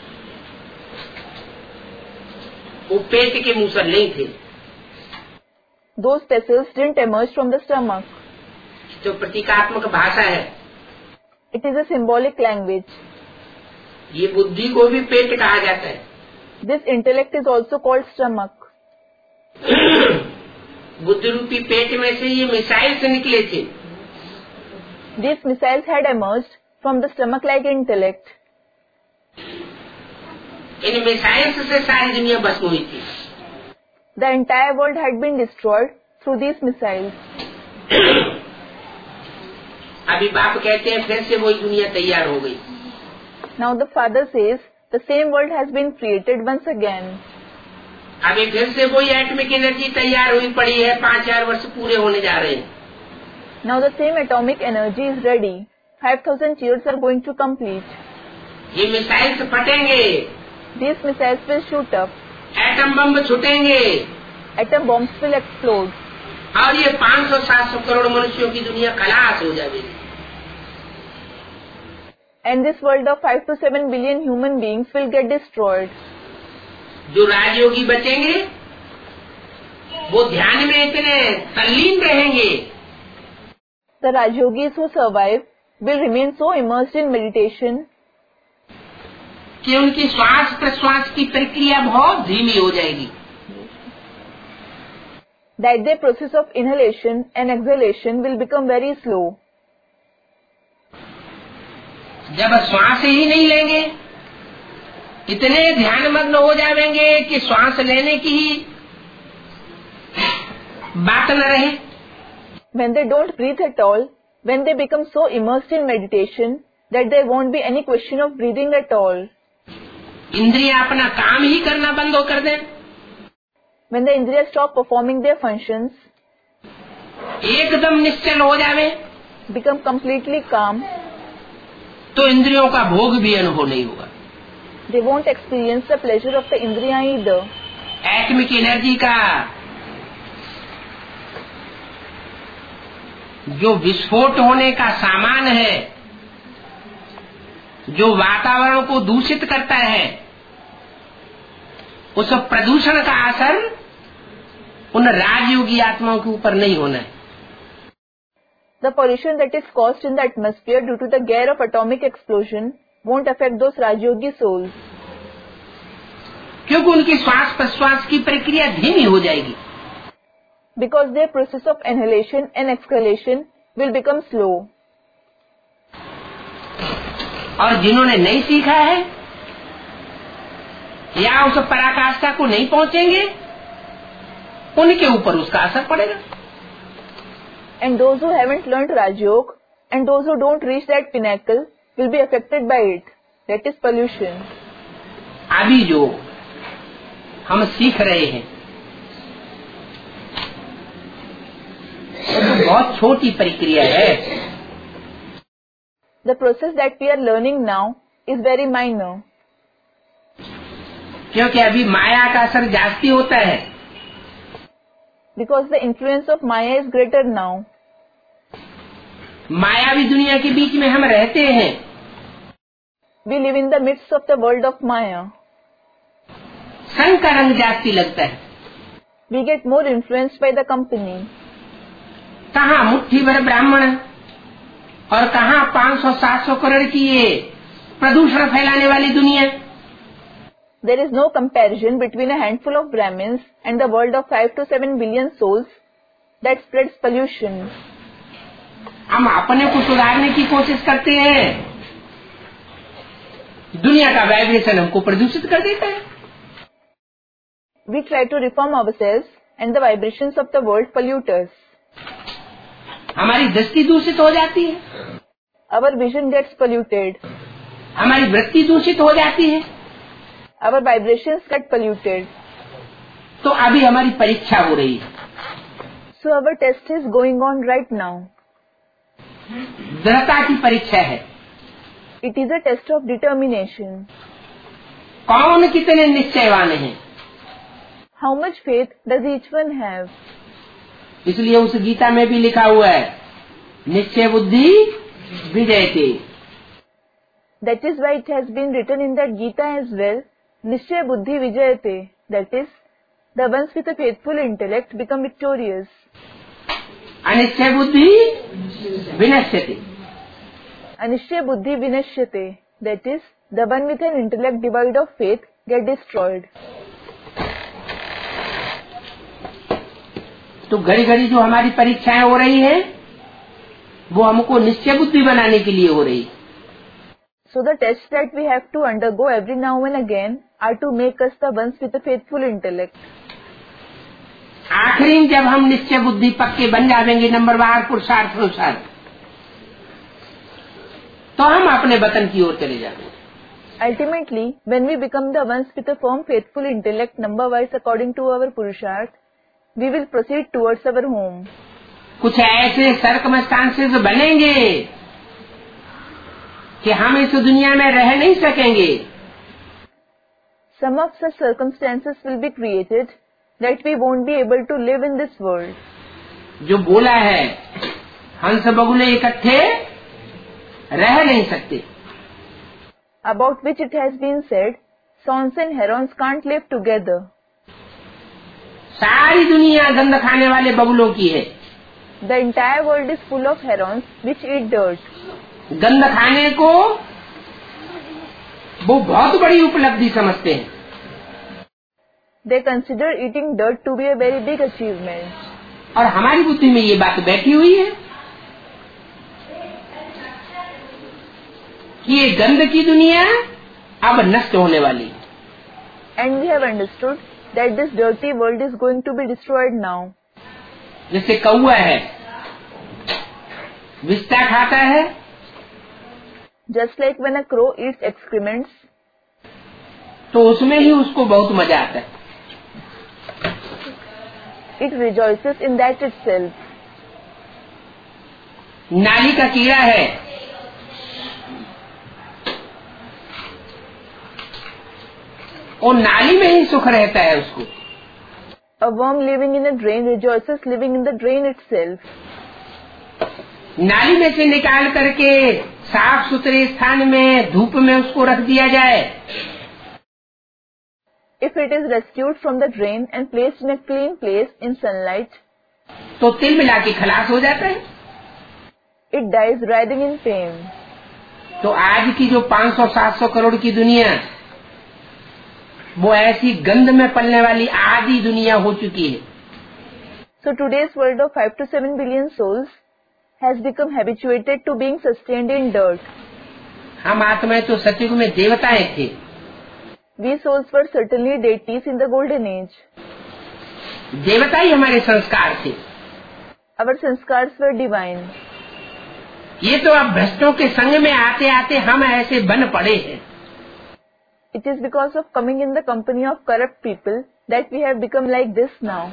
वो पेट के मूसल नहीं थे। Those pestles didn't emerge from the stomach. जो प्रतीकात्मक भाषा है, It is a symbolic language. ये बुद्धि को भी पेट कहा जाता है। This intellect is also called stomach. बुद्धि रूपी पेट में से ये मिसाइल से निकले थे। These missiles had emerged from the stomach-like intellect. इन मिसाइल से सारी दुनिया भस्म हुई थी। The entire world had been destroyed through these missiles. अभी बाप कहते हैं फिर से वही दुनिया तैयार हो गई। Now the father says the same world has been created once again. अभी फिर से वही एटॉमिक एनर्जी तैयार हुई पड़ी है, पाँच हजार वर्ष पूरे होने जा रहे हैं। Now the same atomic energy is ready. Five thousand years are going to complete. ये मिसाइल से फटेंगे। These missiles will shoot up. Atom bomb छूटेंगे। Atom bombs will explode. और ये पाँच सौ सात सौ करोड़ मनुष्यों की दुनिया खलास हो जाएगी। And this world of five to seven billion human beings will get destroyed. जो राजयोगी बचेंगे वो ध्यान में इतने तल्लीन रहेंगे। The Rajyogis who survive will remain so immersed in meditation कि उनकी श्वास प्रश्वास की प्रक्रिया बहुत धीमी हो जाएगी। that their process of inhalation and exhalation will become very slow. जब श्वास ही नहीं लेंगे, इतने ध्यान मग्न हो जाएंगे कि श्वास लेने की ही बात न रहे। When they don't breathe at all, when they become so immersed in meditation that there won't be any question of breathing at all. इंद्रियां अपना काम ही करना बंद हो कर दें। When the indriyas stop performing their functions, एकदम निश्चल हो जावे, become completely calm, तो इंद्रियों का भोग भी अनुभव नहीं होगा। they won't experience the pleasure of the indriya either. Atomic energy का जो विस्फोट होने का सामान है, जो वातावरण को दूषित करता है, उस प्रदूषण का असर उन राजयोगी आत्माओं के ऊपर नहीं होना है। The pollution that is caused in the atmosphere due to the glare of atomic explosion won't affect those Rajyogi souls. क्योंकि उनकी श्वास प्रश्वास की प्रक्रिया धीमी हो जाएगी। Because their process of inhalation and exhalation will become slow. और जिन्होंने नहीं सीखा है या उस पराकाष्ठा को नहीं पहुंचेंगे, उनके ऊपर उसका असर पड़ेगा। And those who haven't learnt Rajyog and those who don't reach that pinnacle will be affected by it. That is pollution. अभी जो हम सीख रहे हैं तो बहुत छोटी प्रक्रिया है। The process that we are learning now is very minor. क्योंकि अभी माया का असर जास्ती होता है। Because the influence of Maya is greater now. मायावी दुनिया के बीच में हम रहते हैं। We live in the midst of the world of Maya. संग का रंग जास्ती लगता है। We get more influenced by the company. कहाँ मुट्ठी भर ब्राह्मण और कहाँ पाँच सौ सात सौ करोड़ की ये प्रदूषण फैलाने वाली दुनिया। There is no comparison between a handful of Brahmins and the world of five to seven billion souls that spreads pollution. हम अपने को सुधारने की कोशिश करते हैं, दुनिया का वाइब्रेशन हमको प्रदूषित कर देता है। We try to reform ourselves and the vibrations of the world pollute us. हमारी दृष्टि दूषित हो जाती है, Our vision gets polluted. हमारी वृत्ति दूषित हो जाती है। Our vibrations get polluted. तो अभी हमारी परीक्षा हो रही है। So our test is going on right now. दृढ़ता की परीक्षा है। It is a test of determination. कौन कितने निश्चयवान हैं? How much faith does each one have? इसलिए उस गीता में भी लिखा हुआ है, निश्चय बुद्धि विजयते। That is why it has been written in that Gita as well, Nishchay buddhi vijayate. That is, the ones with a faithful intellect become victorious. Anishchay बुद्धि विनश्यते। Anishchay buddhi vinashyate. That is, the one with an intellect devoid of faith get destroyed. तो घड़ी घड़ी जो हमारी परीक्षाएं हो रही हैं वो हमको निश्चय बुद्धि बनाने के लिए हो रही। So the tests that we have to undergo every now and again are to make us the ones with a faithful intellect. आखिरी में जब हम निश्चय बुद्धि पक्के बन जाएंगे नंबरवार पुरुषार्थ अनुसार, तो हम अपने वतन की ओर चले जाएंगे। Ultimately, when we become the ones with a firm faithful intellect number-wise according to our Purusharth, we will proceed towards our home. कुछ ऐसे सर्कमस्टांसेस बनेंगे कि हम इस दुनिया में रह नहीं सकेंगे। Some of such circumstances will be created that we won't be able to live in this world. जो बोला है हंस बगुले इकट्ठे रह नहीं सकते। About which it has been said, swans and herons can't live together. सारी दुनिया गंद खाने वाले बगुलों की है। The entire world is full of herons which eat dirt. गंद खाने को वो बहुत बड़ी उपलब्धि समझते हैं। They consider eating dirt to be a very big achievement. और हमारी बुद्धि में ये बात बैठी हुई है कि ये गंद की दुनिया अब नष्ट होने वाली है। And we have understood that this dirty world is going to be destroyed now. जैसे कौआ है विष्ठा खाता है, Just like when a crow eats excrements, तो उसमें ही उसको बहुत मजा आता है। it rejoices in that itself. नाली का कीड़ा है, और नाली में ही सुख रहता है उसको। A worm living in a drain rejoices living in the drain itself. नाली में से निकाल करके साफ सुथरे स्थान में धूप में उसको रख दिया जाए, If it is rescued from the drain and placed in a clean place in sunlight, तो तिल मिला के खलास हो जाता है। it dies writhing in pain. तो आज की जो पाँच सौ सात सौ करोड़ की दुनिया, वो ऐसी गंध में पलने वाली आधी दुनिया हो चुकी है। So today's world of five to seven billion souls has become habituated to being sustained in dirt. हम आत्माएं तो सतयुग में देवताएं थे। We souls were certainly deities in the golden age. देवता ही हमारे संस्कार थे। Our sanskars were divine. ये तो अब भ्रष्टों के संग में आते आते हम ऐसे बन पड़े हैं। It is because of coming in the company of corrupt people that we have become like this now.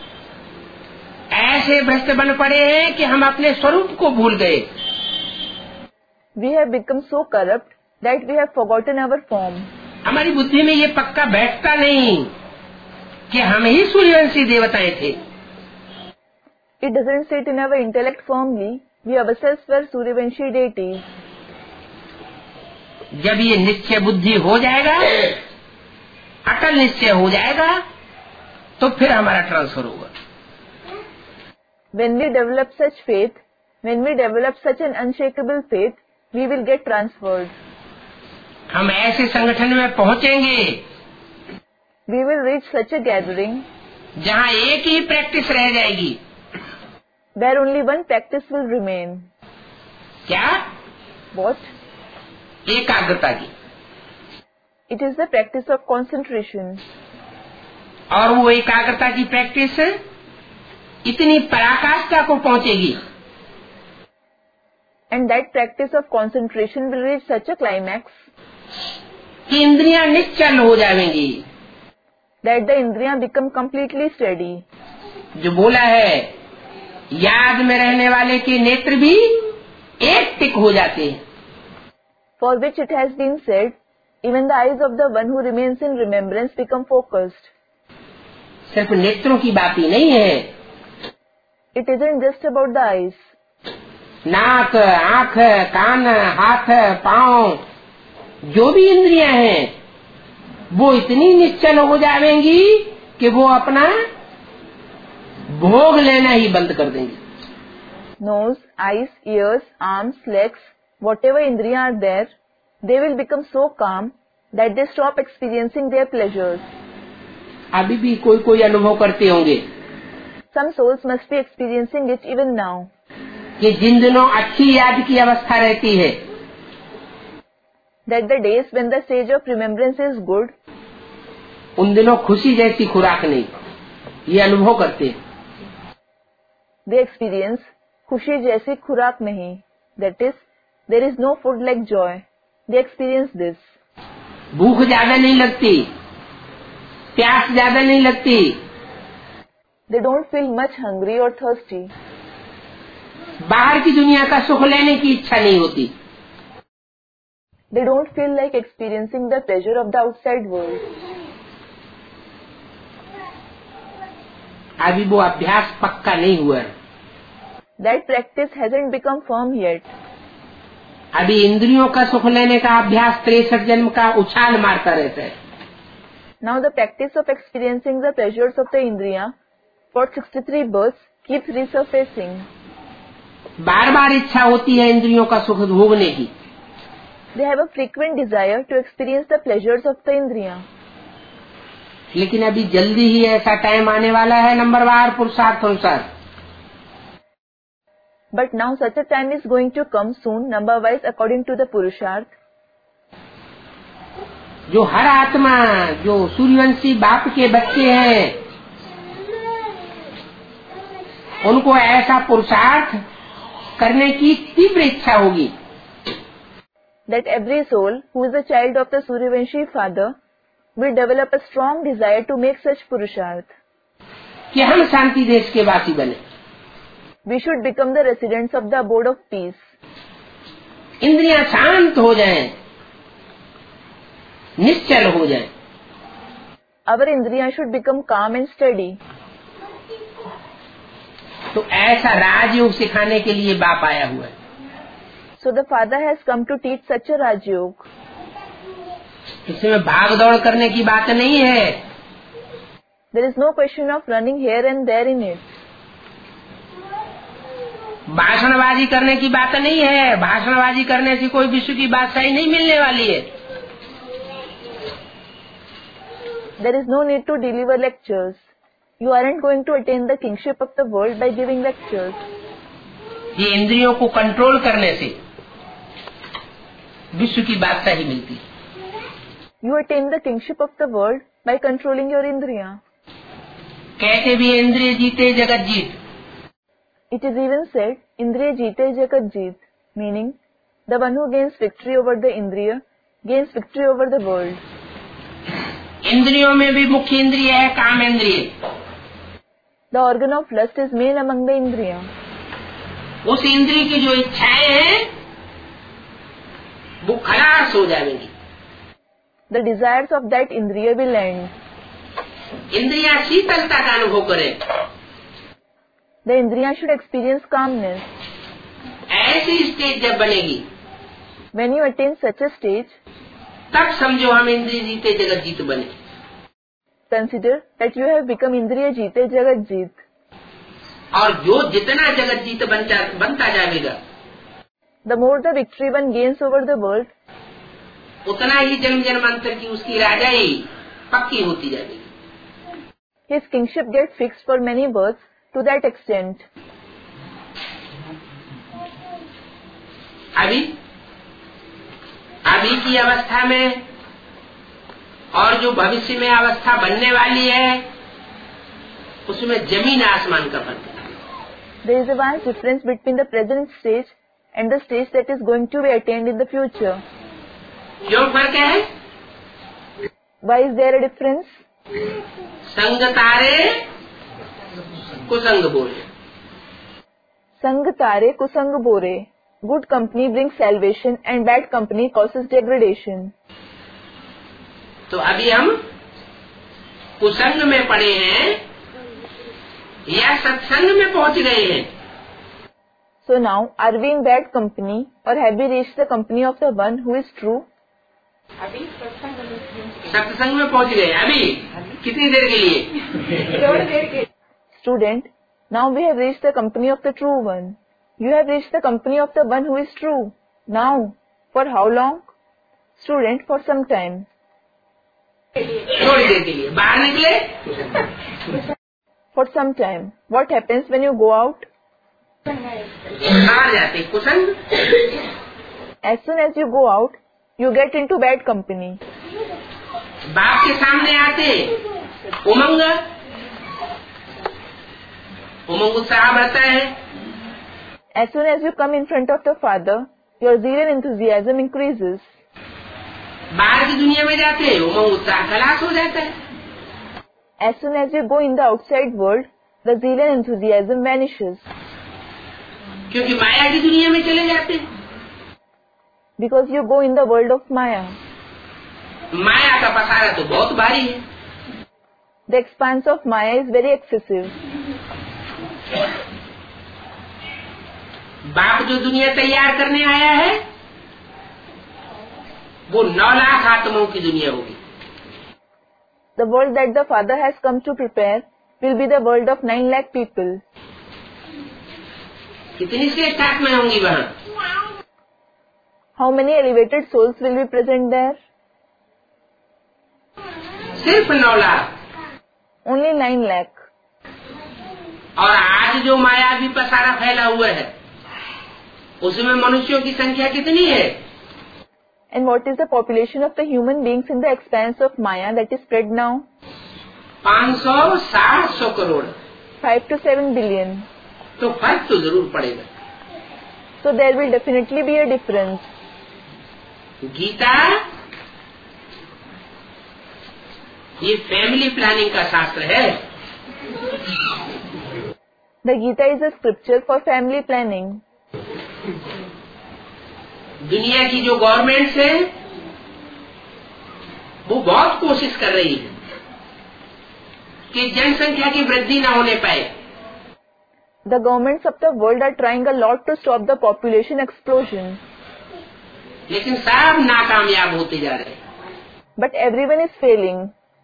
ऐसे भ्रष्ट बन पड़े हैं कि हम अपने स्वरूप को भूल गए। We have become so corrupt that we have forgotten our form. हमारी बुद्धि में ये पक्का बैठता नहीं कि हम ही सूर्यवंशी देवताएं थे। It doesn't sit in our intellect firmly. We ourselves were Suryavanshi deities. जब ये निश्चय बुद्धि हो जाएगा, अटल निश्चय हो जाएगा, तो फिर हमारा ट्रांसफर होगा। When we develop such faith, when we develop such an unshakable faith, we will get transferred. हम ऐसे संगठन में पहुंचेंगे We will reach such a gathering जहाँ एक ही प्रैक्टिस रह जाएगी। where only one practice will remain. क्या? What? एकाग्रता की। It is the practice of concentration. और वो एकाग्रता की प्रैक्टिस इतनी पराकाष्ठा को पहुंचेगी And that practice of concentration will reach such a climax कि इंद्रियां निश्चल हो जाएंगी। that the indriya become completely steady. जो बोला है याद में रहने वाले के नेत्र भी एक टिक हो जाते हैं। For which it has been said, even the eyes of the one who remains in remembrance become focused. सिर्फ नेत्रों की बात ही नहीं है, It isn't just about the eyes. नाक, आंख, कान, हाथ, पांव, जो भी इंद्रियां हैं वो इतनी निश्चल हो जाएंगी कि वो अपना भोग लेना ही बंद कर देंगी। Nose, eyes, ears, arms, legs, whatever indriya are there, they will become so calm that they stop experiencing their pleasures. अभी भी कोई कोई अनुभव करते होंगे। Some souls must be experiencing it even now. कि जिन दिनों अच्छी याद की अवस्था रहती है, That the days when the stage of remembrance is good, उन दिनों खुशी जैसी खुराक नहीं, ये अनुभव करते हैं। they experience खुशी जैसी खुराक नहीं. That is, there is no food like joy. They experience this. भूख ज्यादा नहीं लगती, प्यास ज्यादा नहीं लगती, They don't feel much hungry or thirsty. बाहर की दुनिया का सुख लेने की इच्छा नहीं होती, They don't feel like experiencing the pleasure of the outside world. अभी वो अभ्यास पक्का नहीं हुआ है। That practice hasn't become firm yet. अभी इंद्रियों का सुख लेने का अभ्यास तिरसठ जन्म का उछाल मारता रहता है। Now the practice of experiencing the pleasures of the Indriya for sixty-three births keeps resurfacing. बार बार इच्छा होती है इंद्रियों का सुख भोगने की, They have a frequent desire to experience the pleasures of the Indriya. लेकिन अभी जल्दी ही ऐसा टाइम आने वाला है नंबरवार पुरुषार्थ अनुसार, But now such a time is going to come soon, number-wise according to the Purusharth, जो हर आत्मा जो सूर्यवंशी बाप के बच्चे हैं, उनको ऐसा पुरुषार्थ करने की तीव्र इच्छा होगी that every soul who is a child of the Suryavanshi father will develop a strong desire to make such Purusharth. कि हम शांति देश के वासी बने, We should become the residents of the abode of peace. इंद्रियां शांत हो जाएं, निश्चल हो जाएं। Our Indriya should become calm and steady. तो ऐसा राजयोग सिखाने के लिए बाप आया हुआ है। So the father has come to teach such a Rajyog. इसमें भाग दौड़ करने की बात नहीं है, There is no question of running here and there in it. भाषणबाजी करने की बात नहीं है। भाषणबाजी करने से कोई विश्व की बादशाही नहीं मिलने वाली है। There is no need to deliver lectures. You aren't going to attain the kingship of the world by giving lectures. ये इंद्रियों को कंट्रोल करने से विश्व की बादशाही मिलती है। You attain the kingship of the world by controlling your Indriya. कहते भी इंद्रिय जीते जगत जीत। It is even said, Indriya Jeete Jagat Jeet, meaning, the one who gains victory over the Indriya gains victory over the world. इंद्रियों में भी मुख्य इंद्रिय है काम इंद्रिय। The organ of lust is main among the Indriya. उस इंद्रिय की जो इच्छाएं हैं वो खलास हो जाएंगी। The desires of that Indriya will end. इंद्रियां शीतलता का अनुभव करें। The Indriya should experience calmness. ऐसी स्टेज जब बनेगी When you attain such a stage, तब समझो हम इंद्रिय जीते जगत जीत बने। consider that you have become Indriya Jeete Jagat Jeet. और जो जितना जगत जीत बनता बनता जाएगा, The more the victory one gains over the world, उतना ही जन्म जन्मांतर की उसकी राजाई पक्की होती जाएगी। his kingship gets fixed for many births to that extent. अभी अभी की अवस्था में और जो भविष्य में अवस्था बनने वाली है उसमें जमीन आसमान का फर्क है। There is a vast difference between the present stage and the stage that is going to be attained in the future. क्यों फर्क है? Why is there a difference? संग तारे कुसंग बोले। Sang tare kusang bore. Good company brings salvation and bad company causes degradation. तो अभी हम कुसंग में पड़े हैं या सत्संग में पहुंच गए हैं? So now, are we in bad company or have we reached the company of the one who is true? सत्संग में पहुंच गए। अभी कितनी देर के लिए? Student, now we have reached the company of the true one. You have reached the company of the one who is true. Now, for how long? Student, for some time. थोड़ी देर के लिए। बाहर निकले for some time. What happens when you go out? बाहर जाते कुसंग, As soon as you go out, you get into bad company. बाप के सामने आते उमंग उमंग उत्साह बढ़ता है। As soon as you come in front of the father, your zeal and enthusiasm increases. बाहर की दुनिया में जाते उमंग उत्साह खलास हो जाता है। As soon as you go in the outside world, the zeal and enthusiasm vanishes. क्योंकि माया की दुनिया में चले जाते हैं। Because you go in the world of Maya. माया का पसारा तो बहुत भारी है। The expanse of Maya is very excessive. बाप जो दुनिया तैयार करने आया है वो नौ लाख आत्माओं की दुनिया होगी। The world that the Father has come to prepare will be the world of nine lakh people. कितनी श्रेष्ठ आत्माएं होंगी वहाँ? How many elevated souls will be present there? सिर्फ नौ लाख। Only nine lakh. और आज जो माया भी पसारा फैला हुआ है उसमें मनुष्यों की संख्या कितनी है? And what is the population of the human beings in the expanse of Maya that is spread now? पाँच सौ सात सौ crore. Five to seven billion. तो फर्क तो जरूर पड़ेगा। So there will definitely be a difference. Gita ये फैमिली प्लानिंग का शास्त्र है। The Gita is a scripture for family planning. दुनिया की जो गवर्नमेंट्स है वो बहुत कोशिश कर रही है कि जनसंख्या की वृद्धि न होने पाए। The governments of the world are trying a lot to stop the population explosion. लेकिन सब नाकामयाब होते जा रहे हैं। But everyone is failing.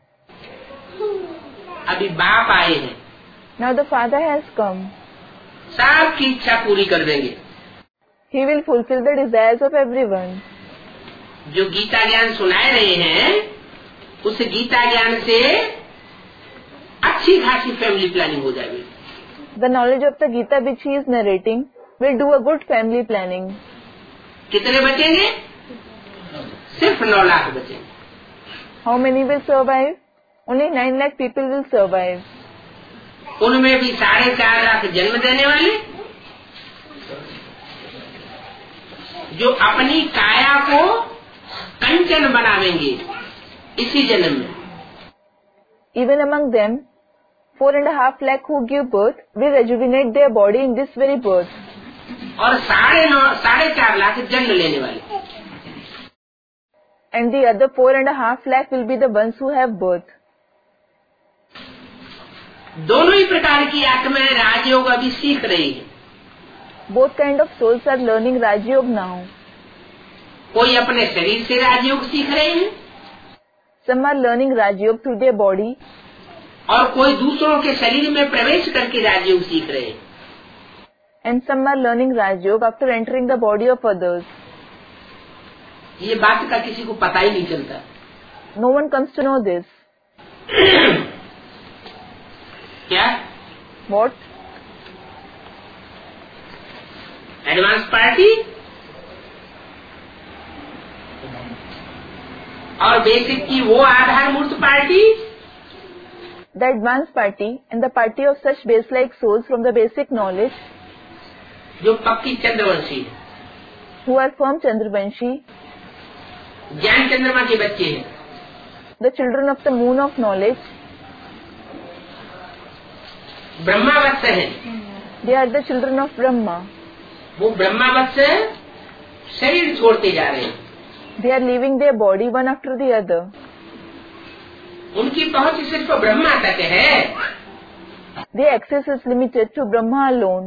अभी बाप आए हैं, Now the Father has come. सबकी इच्छा पूरी कर देंगे। He will fulfill the desires of everyone. जो गीता ज्ञान सुनाए रहे हैं उस गीता ज्ञान से अच्छी खासी फैमिली प्लानिंग हो जाएगी। The knowledge of the Gita which he is narrating will do a good family planning. कितने बचेंगे? सिर्फ नौ लाख बचेंगे। How many will survive? Only nine lakh people will survive. उनमें भी साढ़े चार लाख जन्म देने वाले जो अपनी काया को कंचन बनावेंगे इसी जन्म में। Even among them, four and a half lakh who give birth will rejuvenate their body in this very birth. और साढ़े नौ साढ़े चार लाख जन्म लेने वाले And the other four and a half lakh will be the ones who have birth. दोनों ही प्रकार की आत्माएं राजयोग अभी सीख रही है। Both kind of souls are learning Raj Yoga now. कोई अपने शरीर से राजयोग सीख रहे हैं Some are learning Raj Yoga through their body, और कोई दूसरों के शरीर में प्रवेश करके राजयोग सीख रहे हैं। and some are learning Raj Yoga after entering the body of others. ये बात का किसी को पता ही नहीं चलता। No one comes to know this. क्या? What? एडवांस पार्टी और बेसिक की वो आधारमूर्त पार्टी। The advanced party and the party of such base-like souls from the basic knowledge जो पक्की चंद्रवंशी है, who are firm Chandravanshi, ज्ञान चंद्रमा के बच्चे हैं, the children of the moon of knowledge, ब्रह्मावत्स हैं। they are the children of Brahma. वो ब्रह्मावत्स शरीर छोड़ते जा रहे हैं। They are leaving their body one after the other. उनकी पहुंच सिर्फ ब्रह्मा तक है। Their access is limited to Brahma alone.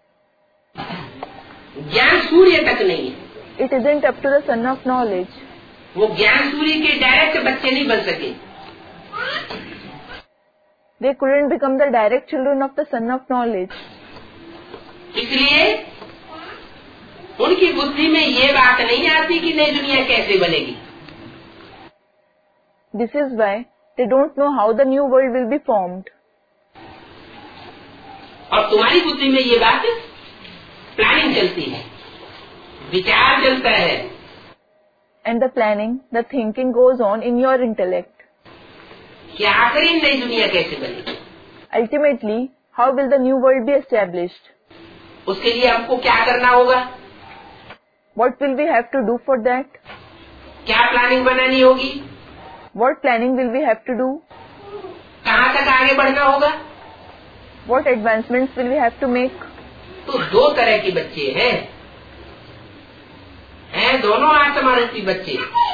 ज्ञान सूर्य तक नहीं है। It isn't up to the sun of knowledge. वो ज्ञान सूर्य के डायरेक्ट बच्चे नहीं बन सके। They couldn't become the direct children of the son of knowledge. इसलिए उनकी बुद्धि में ये बात नहीं आती कि नई दुनिया कैसे बनेगी। This is why they don't know how the new world will be formed. और तुम्हारी बुद्धि में ये बात प्लानिंग चलती है, विचार चलता है। And the planning, the thinking goes on in your intellect. कि आखिरी नई दुनिया कैसे बनेगी? Ultimately, how will the new world be established? उसके लिए हमको क्या करना होगा? What will we have to do for that? क्या प्लानिंग बनानी होगी? What planning will we have to do? कहाँ तक आगे बढ़ना होगा? What advancements will we have to make? तो दो तरह के बच्चे हैं, हैं दोनों आत्मारूपी बच्चे।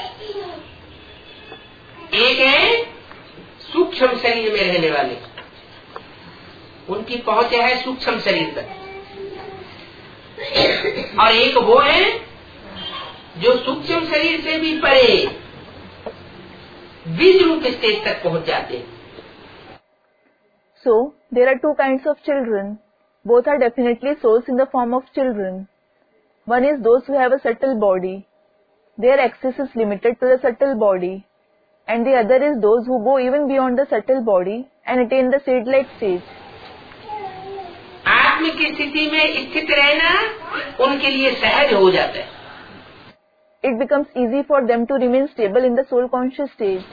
एक है सूक्ष्म शरीर में रहने वाले, उनकी पहुंच है सूक्ष्म शरीर तक, और एक वो है जो सूक्ष्म शरीर से भी परे बीज रूप स्टेज तक पहुंच जाते हैं। So, there are two kinds of children. Both are definitely souls in the form of children. One is those who have a subtle body. Their access is limited to the subtle body. And the other is those who go even beyond the subtle body and attain the seed-like stage. आत्म की स्थिति में स्थित रहना उनके लिए सहज हो जाता है। It becomes easy for them to remain stable in the soul conscious stage.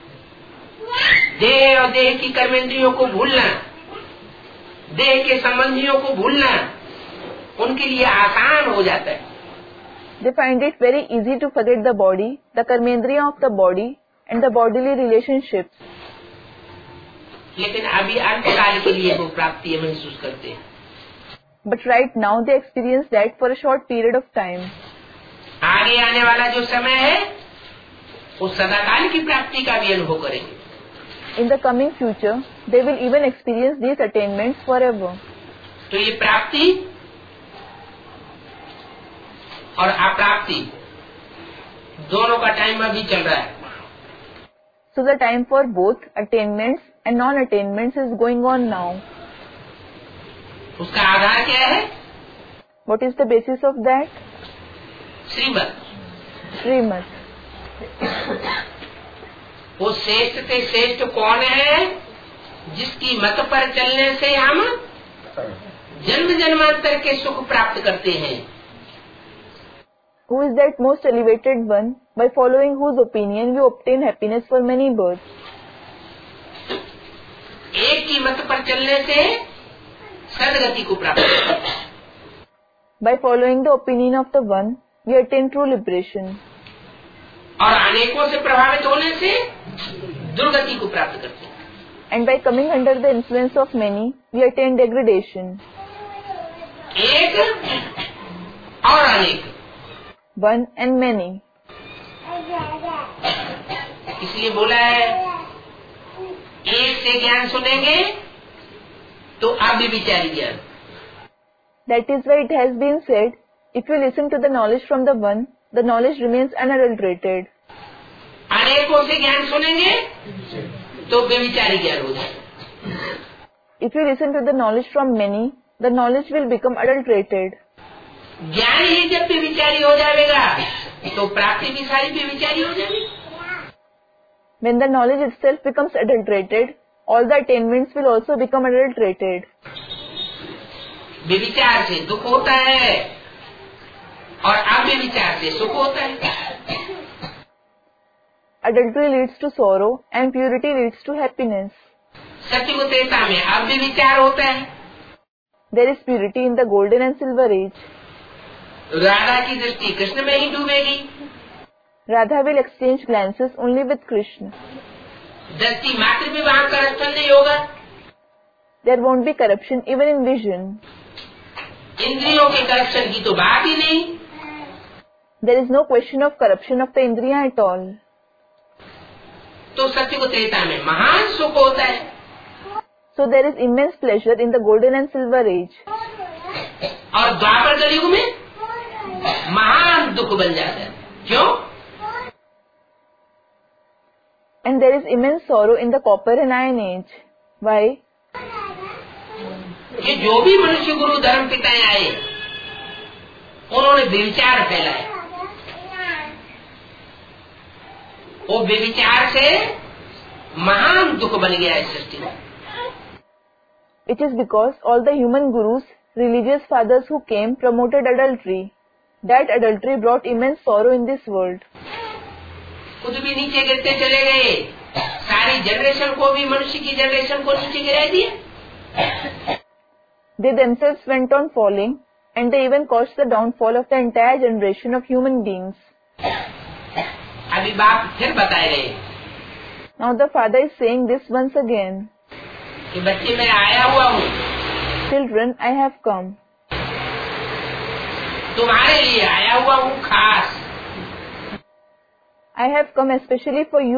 देह और देह की कर्मेंद्रियों को भूलना, देह के संबंधियों को भूलना उनके लिए आसान हो जाता है। They find it very easy to forget the body, the karmendriya of the body and the bodily relationships. लेकिन अभी अल्पकाल के लिए वो प्राप्ति महसूस करते हैं। But right now they experience that for a short period of time. आगे आने वाला जो समय है वो सदाकाल की प्राप्ति का भी अनुभव करेंगे। In the coming future, they will even experience these attainments forever. तो ये प्राप्ति और अप्राप्ति दोनों का टाइम अभी चल रहा है। So the time for both attainments and non-attainments is going on now. उसका आधार क्या है? What is the basis of that? Shrimad. Srimad. वो श्रेष्ठ से श्रेष्ठ कौन है जिसकी मत पर चलने से हम जन्म जन्मांतर के सुख प्राप्त करते हैं? Who is that most elevated one, by following whose opinion we obtain happiness for many births? एक की मत पर चलने से सदगति को प्राप्त करते हैं। By following the opinion of the one, we attain true liberation. और अनेकों से प्रभावित होने से दुर्गति को प्राप्त करते हैं। And by coming under the influence of many, we attain degradation. एक और अनेक, One and many. इसलिए बोला है एक से ज्ञान सुनेंगे तो आप भी विचारी ज्ञान। That is why it has been said, if you listen to the knowledge from the one, the knowledge remains unadulterated. अनेकों से ज्ञान सुनेंगे तो बेविचारी ज्ञान हो जाए। If you listen to the knowledge from many, the knowledge will become adulterated. ज्ञान ही जब बेविचारी हो जाएगा तो प्राप्ति भी सारी बेविचारी हो जाएगी। When the knowledge itself becomes adulterated, all the attainments will also become adulterated. बेविचार से दुख होता है और अव्यभिचार से सुख होता है। Adultery leads to sorrow and purity leads to happiness. सत्युग त्रेता में अव्यभिचार होता है। There is purity in the golden and silver age. Radha की दृष्टि कृष्ण में ही डूबेगी। Radha will exchange glances only with Krishna. दृष्टि मात्र भी वहाँ करप्शन नहीं होगा। There won't be corruption even in vision. इंद्रियों के करप्शन की तो बात ही नहीं। There is no question of corruption of the indriya at all. तो सत्युग त्रेता में महान सुख होता है। So there is immense pleasure in the golden and silver age. और द्वापर कलयुग में महान दुख बन जाता है। क्यों? And there is immense sorrow in the copper and iron age. Why? कि जो भी मनुष्य गुरु धर्म पिताएं आए उन्होंने व्यभिचार फैलाया। वो व्यभिचार से महान दुख बन गया है सृष्टि में। It is because all the human gurus, religious fathers who came promoted adultery. That adultery brought immense sorrow in this world. खुद भी नीचे गिरते चले गए, सारी जनरेशन को भी, मनुष्य की जनरेशन को नीचे गिरा दिए। They themselves went on falling, and they even caused the downfall of the entire generation of human beings. अभी बाप फिर बताए रहे। Now the father is saying this once again. कि बच्चे मैं आया हुआ हूँ। Children, I have come. तुम्हारे लिए आया हुआ हूँ खास। I have come especially for you.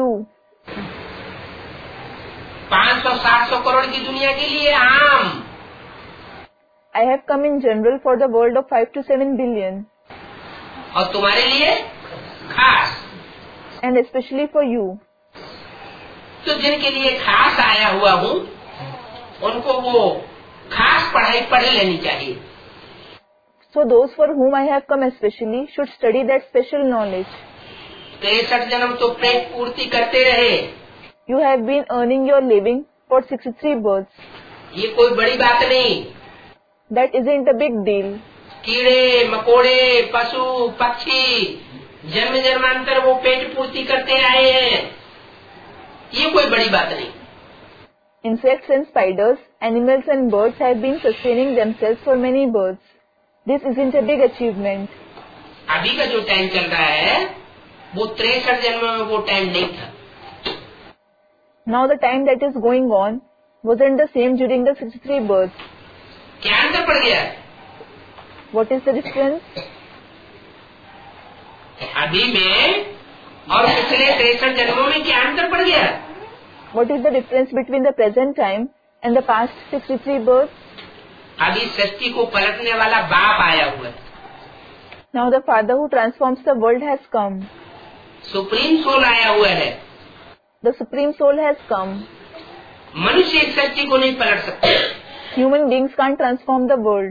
पाँच सौ सात सौ करोड़ की दुनिया के लिए आम। I have come in general for the world of five to seven billion. और तुम्हारे लिए खास। And especially for you. तो जिनके लिए खास आया हुआ हूँ, उनको वो खास पढ़ाई पढ़ लेनी चाहिए। So those for whom I have come especially should study that special knowledge. तिरसठ जन्म तो पेट पूर्ति करते रहे। You have been earning your living for sixty-three births. ये कोई बड़ी बात नहीं। That isn't a big deal. कीड़े मकोड़े पशु पक्षी जन्म जन्मांतर वो पेट पूर्ति करते आए हैं, ये कोई बड़ी बात नहीं। Insects and spiders, animals and birds have been sustaining themselves for many births. This isn't a big achievement. अभी का जो टाइम चल रहा है वो तिरसठ जन्म में वो टाइम नहीं था। Now the time that is going on wasn't the same during the sixty-three births. क्या अंतर पड़ गया? What is the difference? अभी में और पिछले तिरसठ जन्मों में क्या अंतर पड़ गया? What is the difference between the present time and the past sixty-three births? अभी सृष्टि को पलटने वाला बाप आया हुआ है। Now the Father who transforms the world has come. Supreme soul आया हुआ है। The Supreme Soul has come. मनुष्य इस सृष्टि को नहीं पलट सकते। Human beings can't transform the world.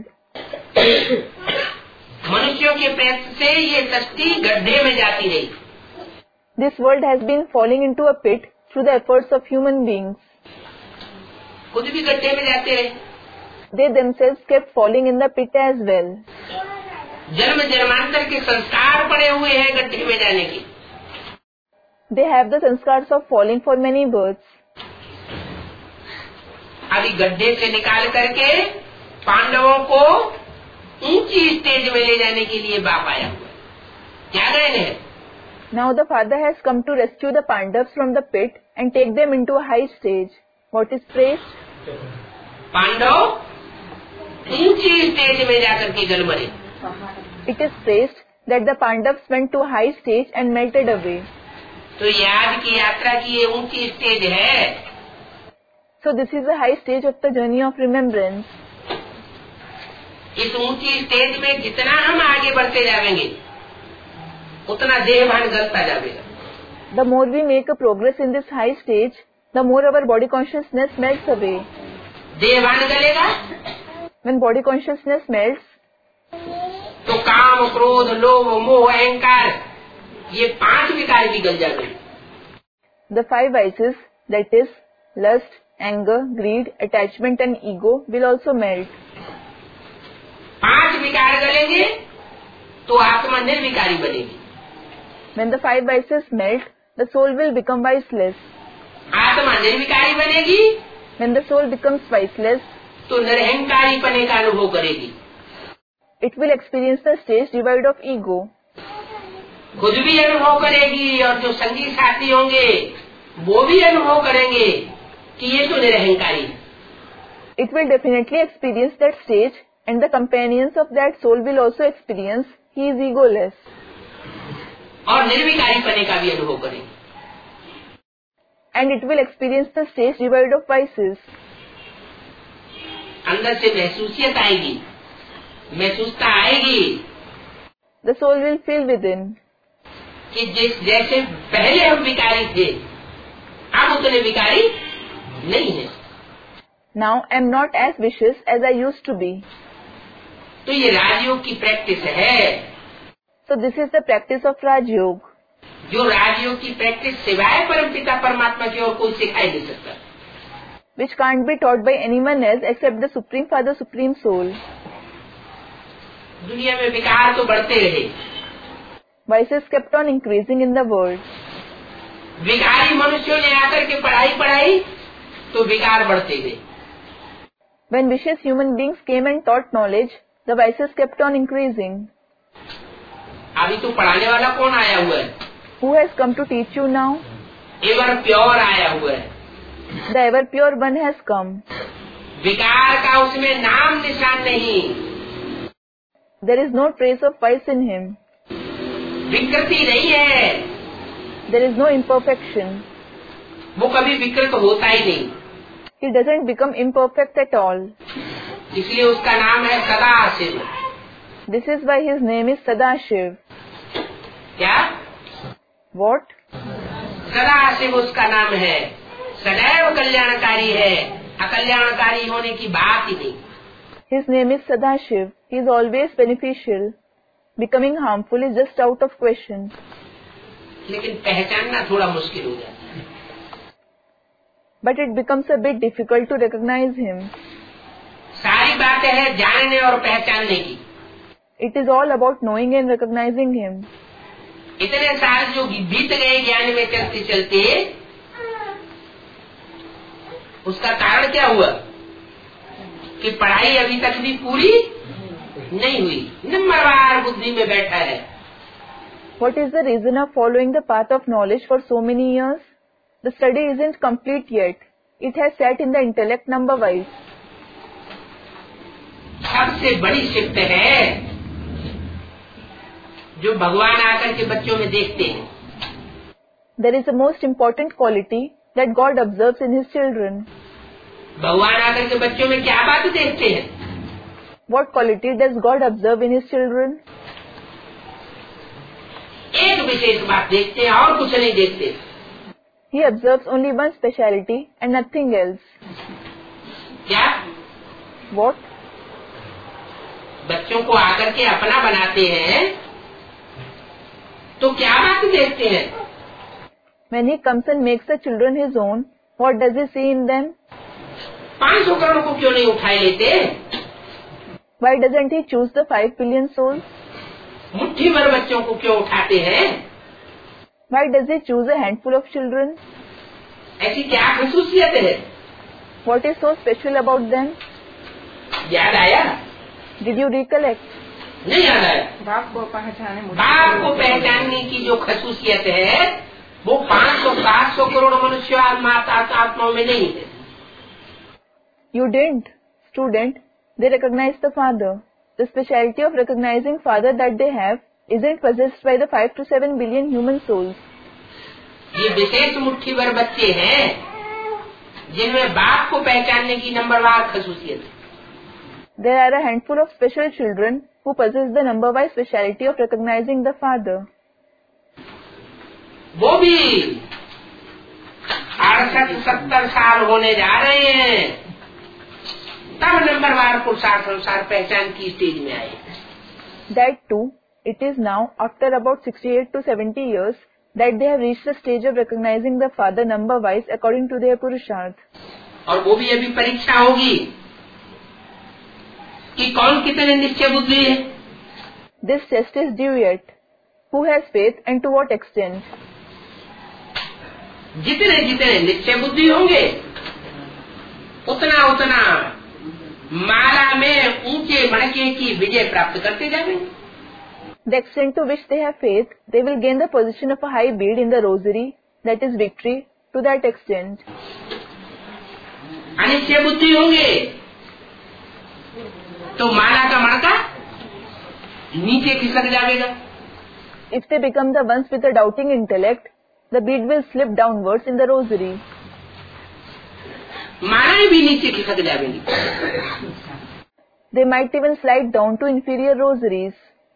मनुष्यों के प्रयत्न से ये सृष्टि गड्ढे में जाती रही। This world has been falling into a pit through the efforts of human beings. खुद भी गड्ढे में जाते रहे। They themselves kept falling in the pit as well. जन्म जन्मांतर के संस्कार पड़े हुए हैं गड्ढे में जाने की। They have the sanskars of falling for many births. अभी गड्ढे से निकाल करके पांडवों को ऊंची स्टेज में ले जाने के लिए बाप आया हुआ। क्या कहने हैं? Now the Father has come to rescue the Pandavas from the pit and take them into a high stage. What is praised? Pandav ऊंची स्टेज में जाकर के गल मरे। It is praised that the Pandavas went to a high stage and melted away. तो याद की यात्रा की ये ऊंची स्टेज है। So this is the high stage of the journey of remembrance. इस ऊंची स्टेज में जितना हम आगे बढ़ते जाएंगे, उतना देहभान गलता जाएगा। The more we make a progress in this high stage, the more our body consciousness melts away. देहभान गलेगा। When body consciousness melts, तो काम क्रोध लोभ मोह अहंकार ये पांच विकार भी गल जाते हैं। The five vices, that is, lust, anger, greed, attachment and ego will also melt. पांच विकार गलेंगे तो आत्मा निर्विकारी बनेगी। When the five vices melt, the soul will become viceless. आत्मा निर्विकारी बनेगी। When the soul becomes viceless, तो निरहंकारी पने का अनुभव करेगी। It will experience the stage devoid of ego. खुद भी अनुभव करेगी और जो संगी साथी होंगे वो भी अनुभव करेंगे कि ये तो निरहंकारी है। It will definitely experience that stage, and the companions of that soul will also experience he is egoless. और निर्विकारी पने का भी अनुभव करेंगे। And it will experience the stage devoid of vices. अंदर से महसूसियत आएगी, महसूसता आएगी। The soul will feel within. कि जिस जैसे पहले हम विकारी थे, अब उतने विकारी नहीं है। Now I am not as vicious as I used to be. तो ये राजयोग की प्रैक्टिस है। So this is the practice of Raj Yoga. जो राजयोग की प्रैक्टिस सिवाय परमपिता परमात्मा की और कोई सिखाई नहीं सकता। which can't be taught by anyone else except the Supreme Father, Supreme Soul. दुनिया में विकार तो बढ़ते रहे, Vices kept on increasing in the world. विकारी मनुष्यों ने आकर के पढ़ाई पढ़ाई तो विकार बढ़ते गए। When vicious human beings came and taught knowledge, the vices kept on increasing. अभी तो पढ़ाने वाला कौन आया हुआ है? Who has come to teach you now? Ever pure आया हुआ है। The ever pure one has come. विकार का उसमें नाम निशान नहीं, There is no trace of vice in him. विकृति नहीं है, There is no imperfection. वो कभी विकृत होता ही नहीं, He doesn't become imperfect at all. इसलिए उसका नाम है Sadashiv. This is why his name is Sadashiv. क्या? What? सदाशिव उसका नाम है, सदैव कल्याणकारी है, अकल्याणकारी होने की बात ही नहीं। His name is Sadashiv. He is always beneficial. Becoming harmful is just out of question. लेकिन पहचानना थोड़ा मुश्किल हो जाता है। But it becomes a bit difficult to recognize him. सारी बातें हैं जानने और पहचानने की। It is all about knowing and recognizing him. इतने साल जो बीत गए ज्ञान में चलते चलते, उसका कारण क्या हुआ कि पढ़ाई अभी तक भी पूरी नहीं हुई, नंबरवार बुद्धि में बैठा है। What is the reason of following the path of knowledge for so many years? The study isn't complete yet. It has sat in the intellect number wise. सबसे बड़ी शिफ्ट है जो भगवान आकर के बच्चों में देखते हैं। There is a most important quality that God observes in His children. भगवान आकर के बच्चों में क्या बात देखते हैं? What quality does God observe in His children? एक विशेष बात देखते हैं और कुछ नहीं देखते। He observes only one speciality and nothing else. क्या? What? बच्चों को आकर के अपना बनाते हैं तो क्या बात देखते हैं? When He comes and makes the children His own, what does He see in them? पांच सौ करोड़ को क्यों नहीं उठाए लेते? Why doesn't He choose the five billion souls? मुट्ठी भर बच्चों को क्यों उठाते हैं? Why does He choose a handful of children? ऐसी क्या खसूसियत है? What is so special about them? याद आया? Did you recollect? नहीं याद आया। बाप को पहचाने बाप को पहचानने की जो खसूसियत है वो पांच सौ सात सौ करोड़ मनुष्य आत्माओं में नहीं है। You didn't, student. They recognize the Father. The speciality of recognizing Father that they have isn't possessed by the five to seven billion human souls. ये विशेष मुट्ठी भर बच्चे हैं जिनमें बाप को पहचानने की नंबरवार खसूसियत है। There are a handful of special children who possess the number-wise speciality of recognizing the Father. वो भी अड़सठ सत्तर साल होने जा रहे हैं तब नंबरवार पुरुषार्थ अनुसार पहचान की स्टेज में आए। That too, it is now after about sixty-eight to seventy years that they have reached the stage of recognizing the Father number-wise according to their Purusharth. और वो भी अभी परीक्षा होगी कि कौन कितने निश्चय बुद्धि है। This test is due yet. Who has faith and to what extent? जितने जितने निश्चय बुद्धि होंगे उतना उतना माला में ऊंचे मणके की विजय प्राप्त करते जाएंगे। The extent to which they have faith, they will gain the position of a high bead in the rosary, that is victory, to that extent. Anishchay बुद्धि होंगे तो माला का मणका नीचे खिसक जाएगा। If they become the ones with a doubting intellect, the bead will slip downwards in the rosary. मालाएं भी नीचे खिसक जाएंगी। They might even slide down to inferior rosaries.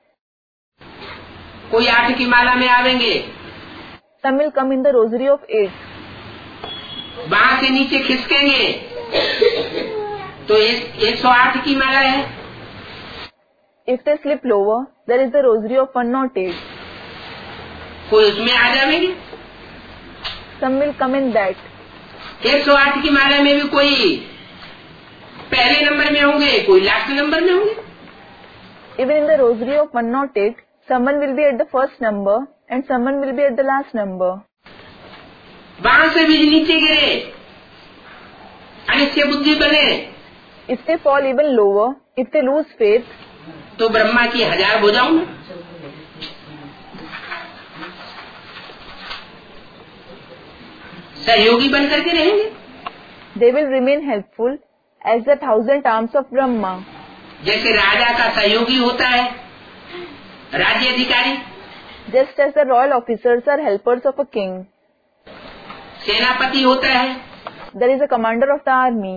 कोई आठ की माला में आवेंगे, Some will come in the rosary of eight. वहां से नीचे खिसकेंगे तो एक एक सौ आठ की माला है। If they slip lower, there is the rosary of one oh eight. कोई उसमें आ जाएंगे। Some will come in that. एक सौ आठ की माला में भी कोई पहले नंबर में होंगे, कोई लास्ट नंबर में होंगे। Even in the rosary of one oh eight, someone will be at the first number and someone will be at the last number. वहां से भी नीचे गिरे, अनिश्चय बुद्धि बने, If they fall even lower, if they lose faith, तो ब्रह्मा की हजार भुजाओं में सहयोगी बन करके रहेंगे। they will remain helpful as the thousand arms of Brahma. जैसे राजा का सहयोगी होता है राज्य अधिकारी, Just as the royal officers are helpers of a king, सेनापति होता है, there is a commander of the army,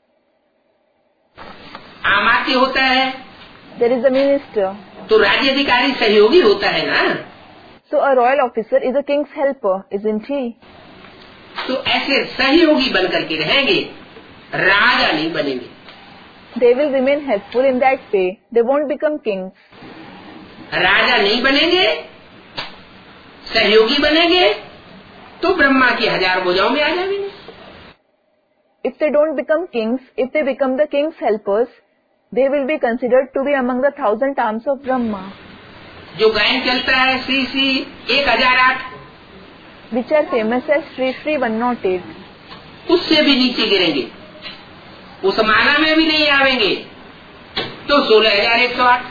आमात्य होता है, there is a minister. तो राज्य अधिकारी सहयोगी होता है ना। So a royal officer is a king's helper, isn't he? तो ऐसे सहयोगी बन करके रहेंगे, राजा नहीं बनेंगे। They will remain helpful in that way. They won't become kings. राजा नहीं बनेंगे, सहयोगी बनेंगे, तो ब्रह्मा की हजार भुजाओं में आ जाएंगे। If they don't become kings, if they become the king's helpers, they will be considered to be among the thousand arms of Brahma. जो गायन चलता है श्री श्री एक हजार आठ, which are famous as Shri Shri one oh eight. उससे भी नीचे गिरेंगे, उस माला में भी नहीं आवेंगे, तो सोलह हजार एक सौ आठ।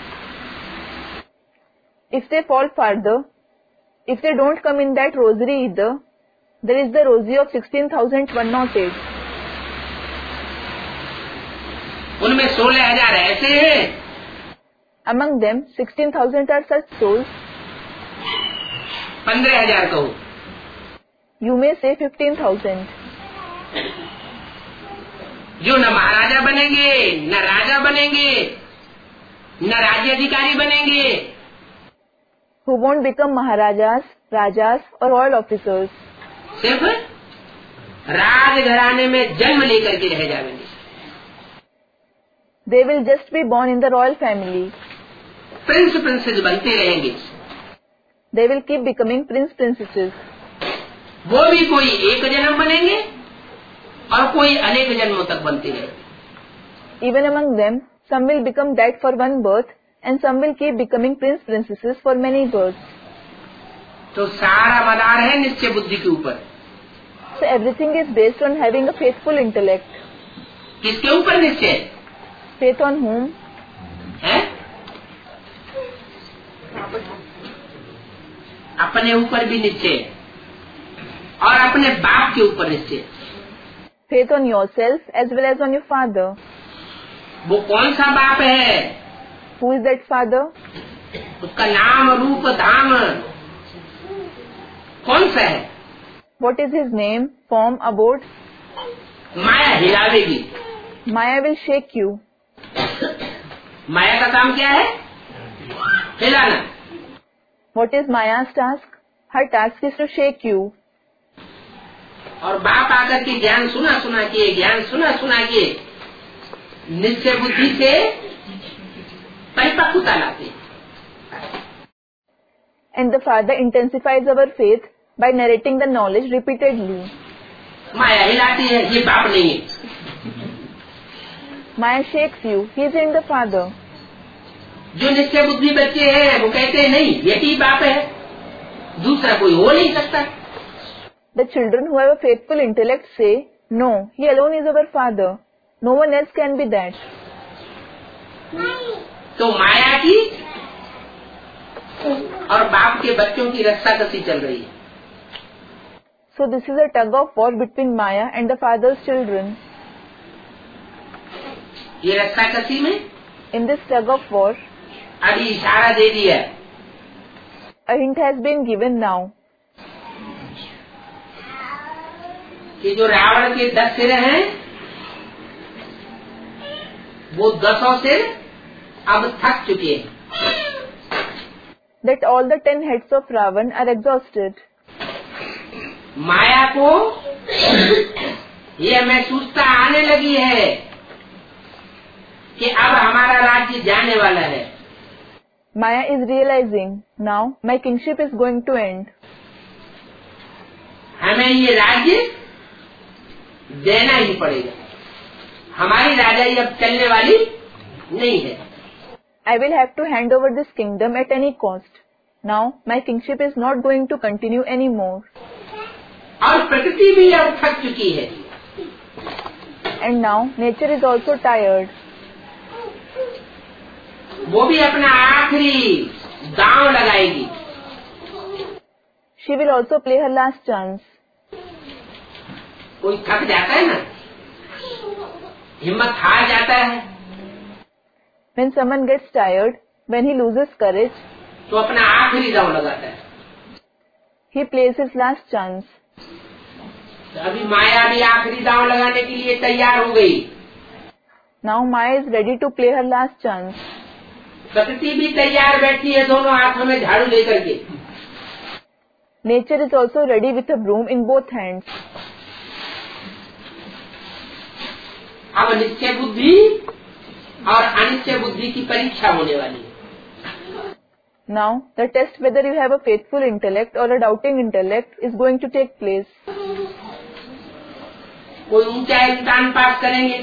If they fall further, if they don't come in that rosary either, there is the rosary of sixteen thousand one oh eight. उनमें सोलह हजार ऐसे हैं, Among them, sixteen thousand are such souls. पंद्रह हजार कहो, You may say fifteen thousand. जो न महाराजा बनेंगे, न राजा बनेंगे, न राज्य अधिकारी बनेंगे, who won't become Maharajas, Rajas or royal officers. सिर्फ राजघराने में जन्म लेकर के रह जाएंगे। They will just be born in the royal family. Prince princess बनते रहेंगे। They will keep becoming prince princesses. वो भी कोई एक जन्म बनेंगे और कोई अनेक जन्मों तक बनते रहेंगे। Even among them, some will become that for one birth and some will keep becoming prince princesses for many births. तो सारा मदार है निश्चय बुद्धि के ऊपर। So everything is based on having a faithful intellect. किसके ऊपर निश्चय? Faith on whom? है? अपने ऊपर भी निश्चय और अपने बाप के ऊपर निश्चय। Faith on yourself as well as on your father. वो कौन सा बाप है? Who is that father? उसका नाम रूप धाम कौन सा है? What is his name, form, abode? Maya हिलावेगी। Maya will shake you. माया का काम क्या है? हिलाना। What is Maya's task? Her task is to shake you. और बाप आकर के ज्ञान सुना सुना के ज्ञान सुना सुना के निश्चय बुद्धि से परिपक्वता लाते। And the father intensifies our faith by narrating the knowledge repeatedly. माया हिलाती है, ये बाप नहीं है। Maya shakes you. He is in the father. जो निश्चय बुद्धि बच्चे हैं वो कहते हैं नहीं यही बाप है, दूसरा कोई हो नहीं सकता। The children who have a faithful intellect say, no, he alone is our father. No one else can be that. तो माया की और बाप के बच्चों की रस्साकसी चल रही है। So this is a tug of war between Maya and the father's children. ये रस्साकसी में In this tug of war, अभी इशारा दे दिया, a hint has been given now. कि जो रावण के दस सिर हैं वो दसों सिर अब थक चुके हैं। That all the ten heads of Ravan are exhausted. माया को यह महसूसता आने लगी है कि अब हमारा राज्य जाने वाला है। Maya is realizing, now my kingship is going to end. हमें ये राज्य देना ही पड़ेगा। हमारी राजाई अब चलने वाली नहीं है। I will have to hand over this kingdom at any cost. Now my kingship is not going to continue anymore. और प्रकृति भी अब थक चुकी है। And now nature is also tired. वो भी अपना आखिरी दांव लगाएगी। She will also play her last chance. कोई थक जाता है ना, हिम्मत हार जाता है, When someone gets tired, when he loses courage, तो अपना आखिरी दांव लगाता है। he plays his last chance. तो अभी माया भी आखिरी दांव लगाने के लिए तैयार हो गई। Now Maya is ready to play her last chance. प्रकृति भी तैयार बैठी है दोनों हाथों में झाड़ू लेकर के। Nature is also ready with a broom in both hands. अब निश्चय बुद्धि और अनिश्चय बुद्धि की परीक्षा होने वाली है। Now the test whether you have a faithful intellect or a doubting intellect is going to take place. कोई ऊंचा इम्तिहान पास करेंगे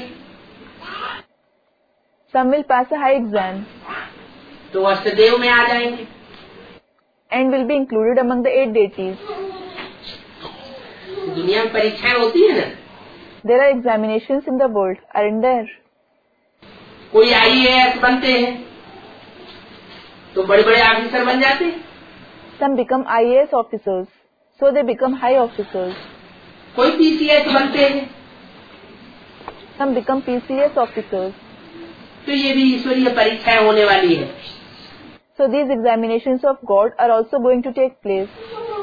Some will pass a high exam तो अष्टदेव में आ जाएंगे। and will be included among the eight deities. दुनिया में परीक्षाएं होती है ना, There are examinations in the world, aren't there? कोई आई ए एस बनते हैं तो बड़े बड़े ऑफिसर बन जाते हैं। Some become I A S officers, so they become high officers. कोई पी सी एस बनते हैं Some become P C S officers. तो ये भी ईश्वरीय परीक्षाएं होने वाली है। So these examinations of God are also going to take place.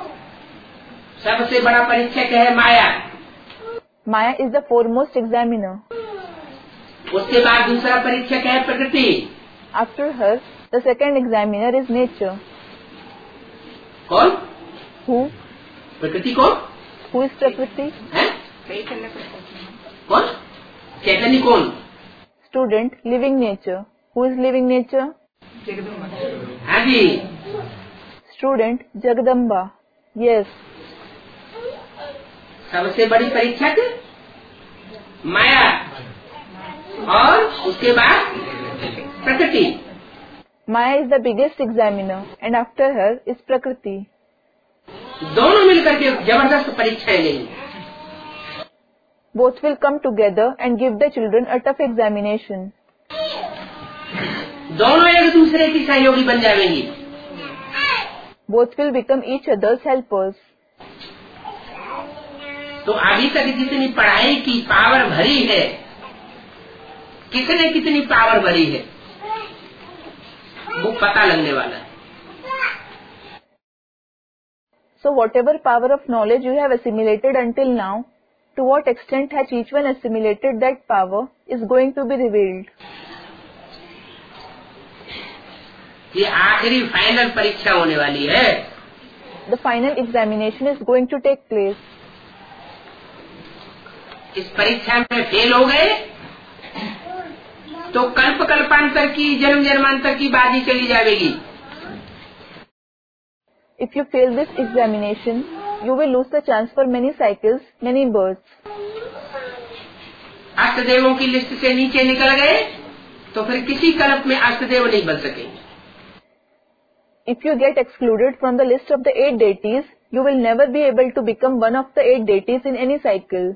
सबसे बड़ा परीक्षक है माया, Maya is the foremost examiner. उसके बाद दूसरा परीक्षक है प्रकृति, After her, the second examiner is nature. कौन? Who? प्रकृति कौन Who is Prakriti? है? कौन? चैतन्य कौन? Student, living nature. Who is living nature? हाँ जी, Student, Jagadamba. Yes. सबसे बड़ी परीक्षक माया और उसके बाद प्रकृति। Maya is the biggest examiner and after her is Prakriti. दोनों मिलकर के जबरदस्त परीक्षाएं लेंगे। Both will come together and give the children a tough examination. दोनों एक दूसरे की सहयोगी बन जाएंगी। Both will become each other's helpers. तो अभी तक जितनी पढ़ाई की पावर भरी है, किसने कितनी पावर भरी है, वो पता लगने वाला है। So whatever power of knowledge you have assimilated until now, to what extent has each one assimilated that power is going to be revealed. ये आखिरी फाइनल परीक्षा होने वाली है। The final examination is going to take place. इस परीक्षा में fail हो गए तो कल्प कल्पांतर की, जन्म जन्मांतर की बाजी चली जाएगी। If you fail this examination, you will lose the chance for many cycles, many births. अष्टदेवों की लिस्ट से नीचे निकल गए तो फिर किसी कल्प में अष्टदेव नहीं बन सकेंगे। If you get excluded from the list of the eight deities, you will never be able to become one of the eight deities in any cycle.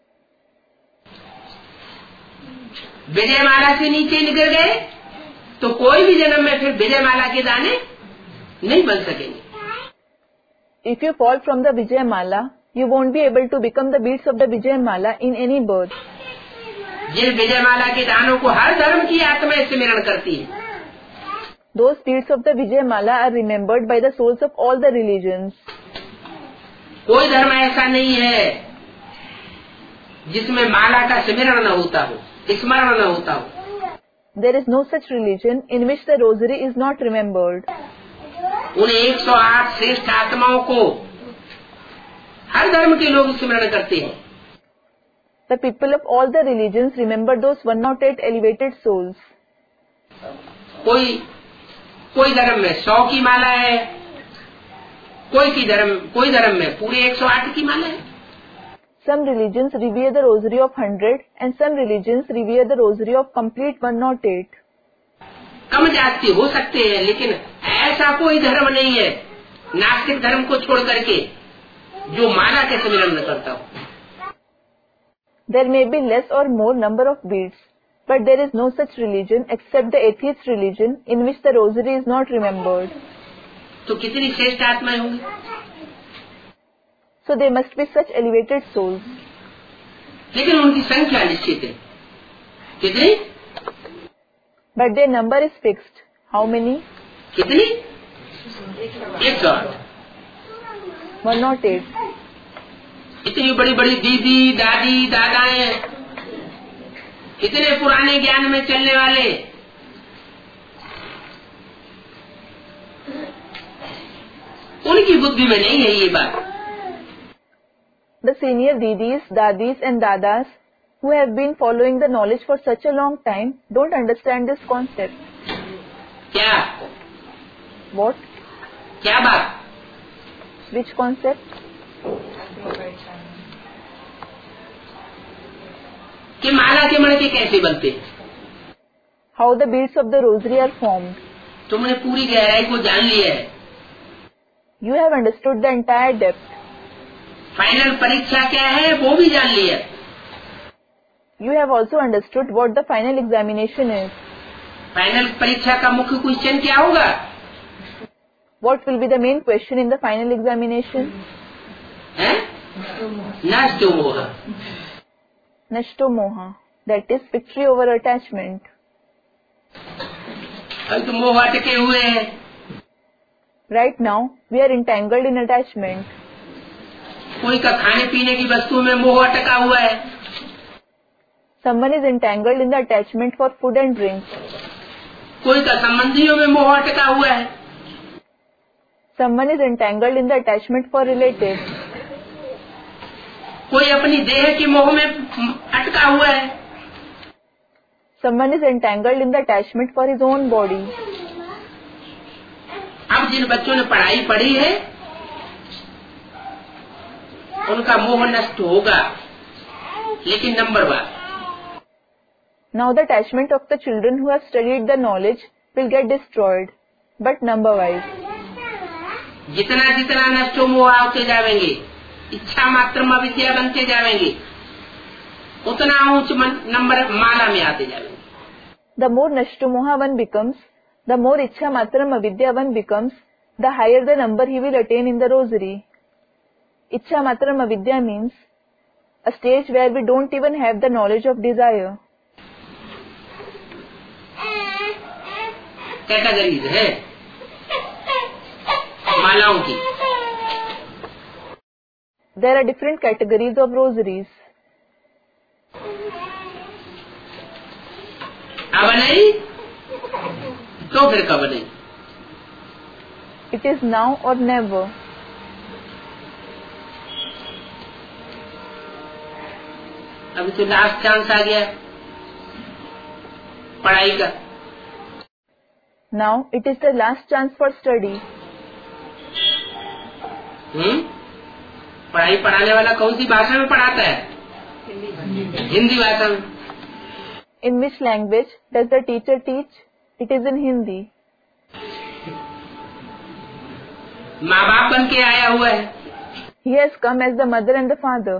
Vijayamala से नीचे निकल गए तो कोई भी जन्म में फिर विजयमाला के दाने नहीं बन सकेंगे। If you fall from the Vijayamala, you won't be able to become the beads of the Vijayamala in any birth. जिन विजयमाला के दानों को हर धर्म की आत्मा स्मरण करती है, Those beads of the Vijayamala are remembered by the souls of all the religions. कोई धर्म ऐसा नहीं है जिसमें माला का स्मरण न होता हो, स्मरण न होता हो। There is no such religion in which the rosary is not remembered. उन एक सौ आठ श्रेष्ठ आत्माओं को हर धर्म के लोग स्मरण करते हैं। The people of all the religions remember those one hundred eight elevated souls. कोई कोई धर्म में सौ की माला है, कोई की धर्म कोई धर्म में पूरे एक सौ आठ की माला है। Some religions revere the rosary of hundred and some religions revere the rosary of complete one not eight. कम जाति हो सकते हैं, लेकिन ऐसा कोई धर्म नहीं है नास्तिक धर्म को छोड़ करके जो माला के सिमरन न करता हो। There may be less or more number of beads, but there is no such religion except the atheist religion in which the rosary is not remembered. तो कितनी श्रेष्ठ आत्माएं होंगी? So they must be such elevated souls. लेकिन उनकी संख्या निश्चित है। कितनी? But their number is fixed. How many? कितनी? एक सौ आठ। One not eight. इतनी बड़ी बड़ी दीदी, दादी, दादाएं, इतने पुराने ज्ञान में चलने वाले, उनकी बुद्धि में नहीं है ये बात। The senior didis, dadis and dadas who have been following the knowledge for such a long time don't understand this concept. क्या? What? क्या बात? Which concept? कि माला के मणके कैसे बनते हैं? How the beads of the rosary are formed. तुमने पूरी गहराई को जान लिया है। You have understood the entire depth. Final परीक्षा क्या है वो भी जान लिया। You have also understood what the final examination is. Final परीक्षा का मुख्य क्वेश्चन क्या होगा? What will be the main question in the final examination? है? नष्टो मोह। Nashto moha. That is victory over attachment. अब तो मोह अटके हुए हैं। Right now, we are entangled in attachment. कोई का खाने पीने की वस्तु में मोह अटका हुआ है। Someone is entangled in the attachment for food and drink. कोई का संबंधियों में मोह अटका हुआ है। Someone is entangled in the attachment for relatives. कोई अपनी देह के मोह में अटका हुआ है। Someone is entangled in the attachment for his own body. अब जिन बच्चों ने पढ़ाई पढ़ी है उनका मोह नष्ट होगा, लेकिन number one. Now the attachment of the children who have studied the knowledge will get destroyed, but number wise. जितना जितना नष्ट मोह होते जाएंगे, इच्छा मात्र अविद्या बनते जाएंगे, उतना ऊंच नंबर माला में आते जाएंगे। The more Nashto Moha one becomes, the more Ichha Matram Avidya one becomes, the higher the number he will attain in the rosary. Ichha Matram Avidya means a stage where we don't even have the knowledge of desire. Categories है मालाओं की। There are different categories of rosaries. अब नहीं तो फिर कब नहीं? It is now or never. अभी तो लास्ट चांस आ गया पढ़ाई का। Now it is the last chance for study. हम्म पढ़ाई पढ़ाने वाला कौन सी भाषा में पढ़ाता है? हिंदी भाषा में। In which language does the teacher teach? It is in Hindi. माँ बाप बन के आया हुआ है। He has come as the mother and the father.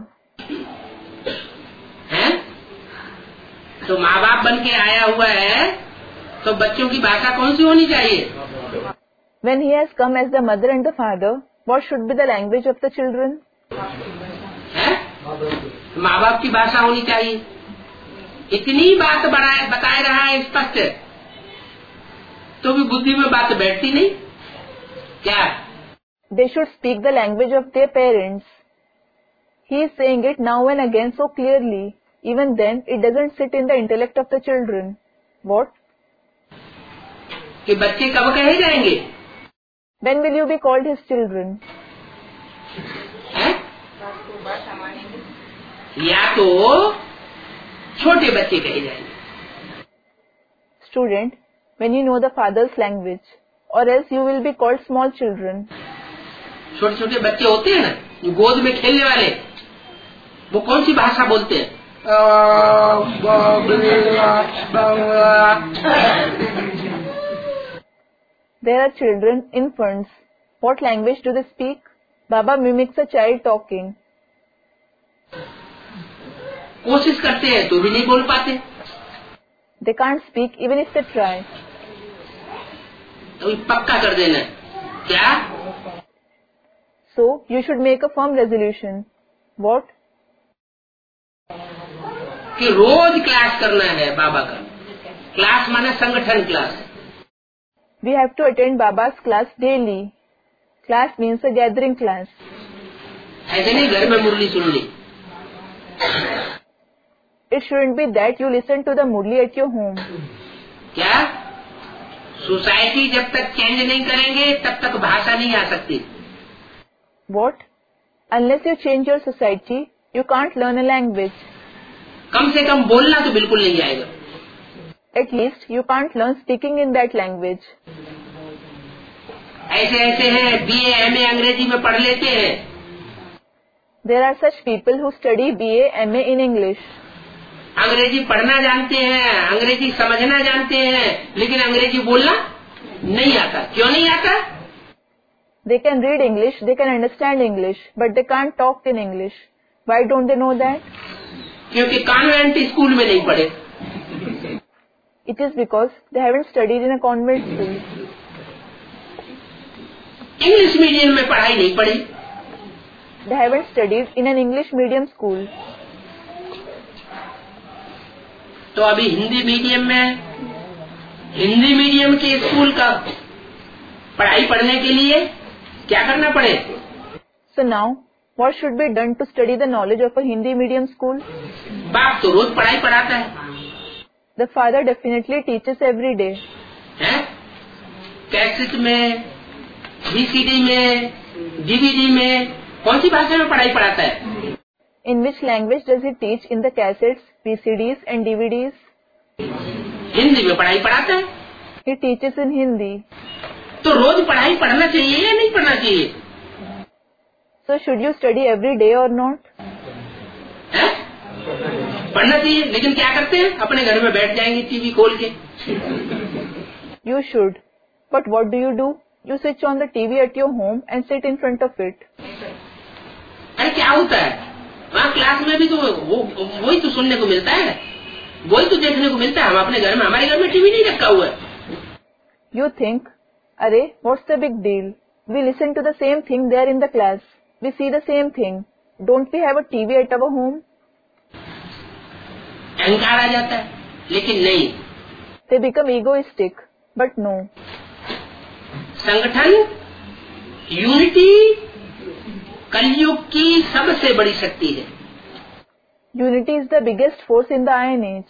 हैं? तो माँ बाप बन के आया हुआ है तो बच्चों की भाषा कौन सी होनी चाहिए? When he has come as the mother and the father, what should be the language of the children? हैं? माँ बाप की भाषा होनी चाहिए। इतनी बात बढ़ाए बताए रहा है स्पष्ट, तो भी बुद्धि में बात बैठती नहीं क्या? They should speak the language of their parents. He is saying it now and again so clearly. Even then, it doesn't sit in the intellect of the children. What? कि बच्चे कब कहे जाएंगे? When will you be called his children? हैं? या तो छोटे बच्चे कहे जाएंगे। Student, when you know the father's language, or else you will be called small children. छोटे छोटे बच्चे होते हैं ना जो गोद में खेलने वाले, वो कौन सी भाषा बोलते हैं? There are children, infants. What language do they speak? Baba mimics a child talking. कोशिश करते हैं तो भी नहीं बोल पाते। They can't speak even if they try. तो पक्का कर देना क्या? So you should make a firm resolution. What? कि रोज क्लास करना है बाबा का। क्लास माने संगठन class. We have to attend Baba's class daily. Class means a gathering class. ऐसे नहीं घर में मुरली सुन ली। It shouldn't be that you listen to the murli at your home. क्या? सोसाइटी जब तक चेंज नहीं करेंगे तब तक भाषा नहीं आ सकती। What? Unless you change your society, you can't learn a language. कम से कम बोलना तो बिल्कुल नहीं आएगा। At least you can't learn speaking in that language. ऐसे ऐसे हैं बीए एमए अंग्रेजी में पढ़ लेते हैं। There are such people who study B A M A in English. अंग्रेजी पढ़ना जानते हैं, अंग्रेजी समझना जानते हैं, लेकिन अंग्रेजी बोलना नहीं आता। क्यों नहीं आता? They can read English, they can understand English, but they can't talk in English. Why don't they know that? क्योंकि कॉन्वेंट स्कूल में नहीं पढ़े। It is because they haven't studied in a convent school. English medium में पढ़ाई नहीं पढ़ी। They haven't studied in an English medium school. तो अभी हिंदी मीडियम में, हिंदी मीडियम के स्कूल का पढ़ाई पढ़ने के लिए क्या करना पड़े? So now, what should be done to study the knowledge of a Hindi medium school? बाप तो रोज पढ़ाई पढ़ाता है। The father definitely teaches every day. हैं? कैसेट में, वीसीडी में, डीवीडी में कौन सी भाषा में पढ़ाई पढ़ाता है? In which language does he teach in the cassettes, V C Ds and D V Ds? Hindi में पढ़ाई पढ़ाता है। He teaches in Hindi. तो रोज पढ़ाई पढ़ना चाहिए या नहीं पढ़ना चाहिए? So should you study every day or not? है? पढ़ना चाहिए, लेकिन क्या करते हैं? अपने घर में बैठ जाएंगे टीवी खोल के। You should. But what do you do? You switch on the T V at your home and sit in front of it. अरे क्या होता है? वहाँ क्लास में भी तो वो वही तो सुनने को मिलता है, वही तो देखने को मिलता है। हम अपने घर में, हमारे घर में टीवी नहीं रखा हुआ है। You think, अरे what's the big deal? We listen to the same thing there in the class. We see the same thing. Don't we have a T V at our home? अहंकार आ जाता है, लेकिन नहीं। They become egoistic, but no. संगठन, unity कलयुग की सबसे बड़ी शक्ति है। Unity is the biggest force in the Iron Age.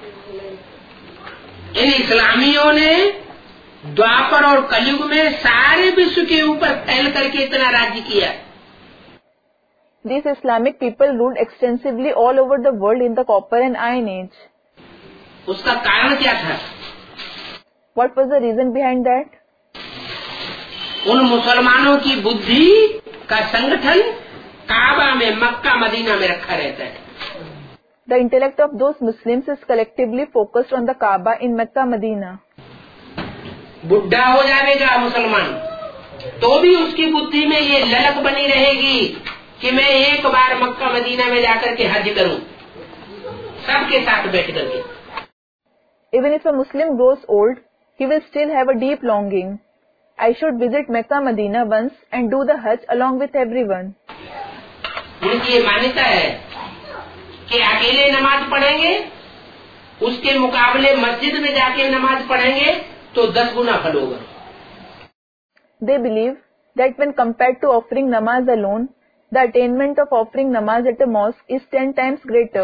इन इस्लामियों ने द्वापर और कलयुग में सारे विश्व के ऊपर फैल करके इतना राज्य किया। These Islamic people ruled extensively all over the world in the Copper and Iron Age. उसका कारण क्या था? What was the reason behind that? उन मुसलमानों की बुद्धि का संगठन काबा में, मक्का मदीना में रखा रहता है। The intellect of those Muslims is collectively focused on the Kaaba in Mecca, Medina. बुढ़ा हो जाएगा मुसलमान तो भी उसकी बुद्धि में ये ललक बनी रहेगी कि मैं एक बार मक्का मदीना में जाकर के हज करूं, सबके साथ बैठ करके। Even if a Muslim grows old, he will still have a deep longing. I should visit Mecca, Medina once and do the Hajj along with everyone. उनकी ये मान्यता है कि अकेले नमाज पढ़ेंगे, उसके मुकाबले मस्जिद में जाके नमाज पढ़ेंगे तो दस गुना फल होगा। They believe that when compared to offering namaz alone, the attainment of offering namaz at a mosque is ten times greater.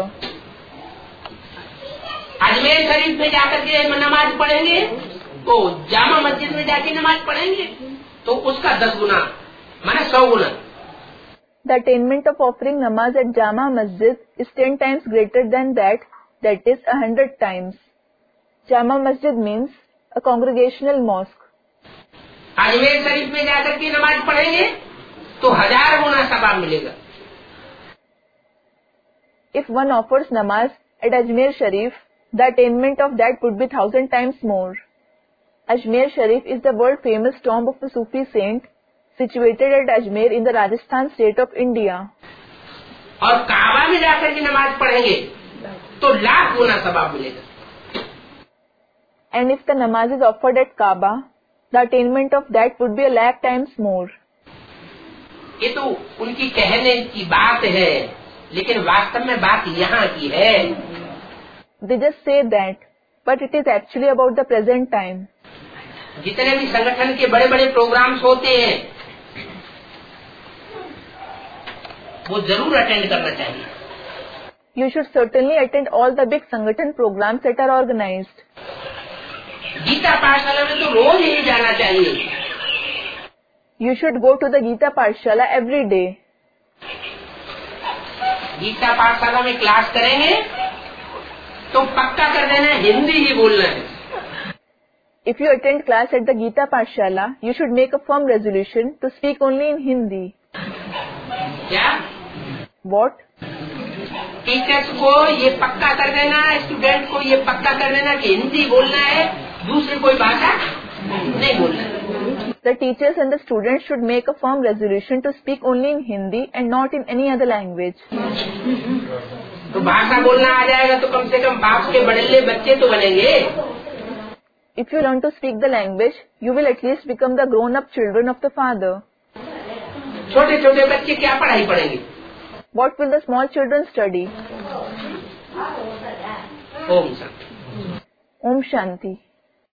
Ajmer Sharif में जाकर के नमाज पढ़ेंगे तो जामा मस्जिद में जाके नमाज पढ़ेंगे तो उसका दस गुना माने सौ गुना। The attainment of offering namaz at Jama Masjid is ten times greater than that, that is a hundred times. Jama Masjid means a congregational mosque. Ajmer Sharif में जाकर के नमाज पढ़ेंगे तो हजार गुना सवाब मिलेगा। If one offers namaz at Ajmer Sharif, the attainment of that would be thousand times more. Ajmer Sharif is the world famous tomb of the Sufi saint, situated at Ajmer in the Rajasthan state of India. और काबा में जाकर के नमाज पढ़ेंगे तो लाख गुना सवाब मिलेगा. And if the namaz is offered at Kaaba, the attainment of that would be a lakh times more. ये तो उनकी कहने की बात है, लेकिन वास्तव में बात यहाँ की है. They just say that, but it is actually about the present time. जितने भी संगठन के बड़े बड़े प्रोग्राम्स होते हैं वो जरूर अटेंड करना चाहिए. You should certainly attend all the big Sangathan programs that are organized. Gita पाठशाला में तो रोज ही जाना चाहिए. You should go to the Gita Pathshala every day. Gita पाठशाला में क्लास करेंगे तो पक्का कर देना हिंदी ही बोलना है. If you attend class at the Gita Pathshala, you should make a firm resolution to speak only in Hindi. क्या? What? टीचर्स को ये पक्का कर देना, स्टूडेंट को ये पक्का कर देना कि हिंदी बोलना है, दूसरी कोई भाषा नहीं बोलना है. The teachers and the students should make a firm resolution to speak only in Hindi and not in any other language. तो भाषा बोलना आ जाएगा तो कम से कम बाप के बड़े बच्चे तो बनेंगे. If you learn to speak the language, you will at least become the grown-up children of the Father. छोटे छोटे बच्चे क्या पढ़ाई पढ़ेंगे? What will the small children study? Om Shanti. Om Shanti.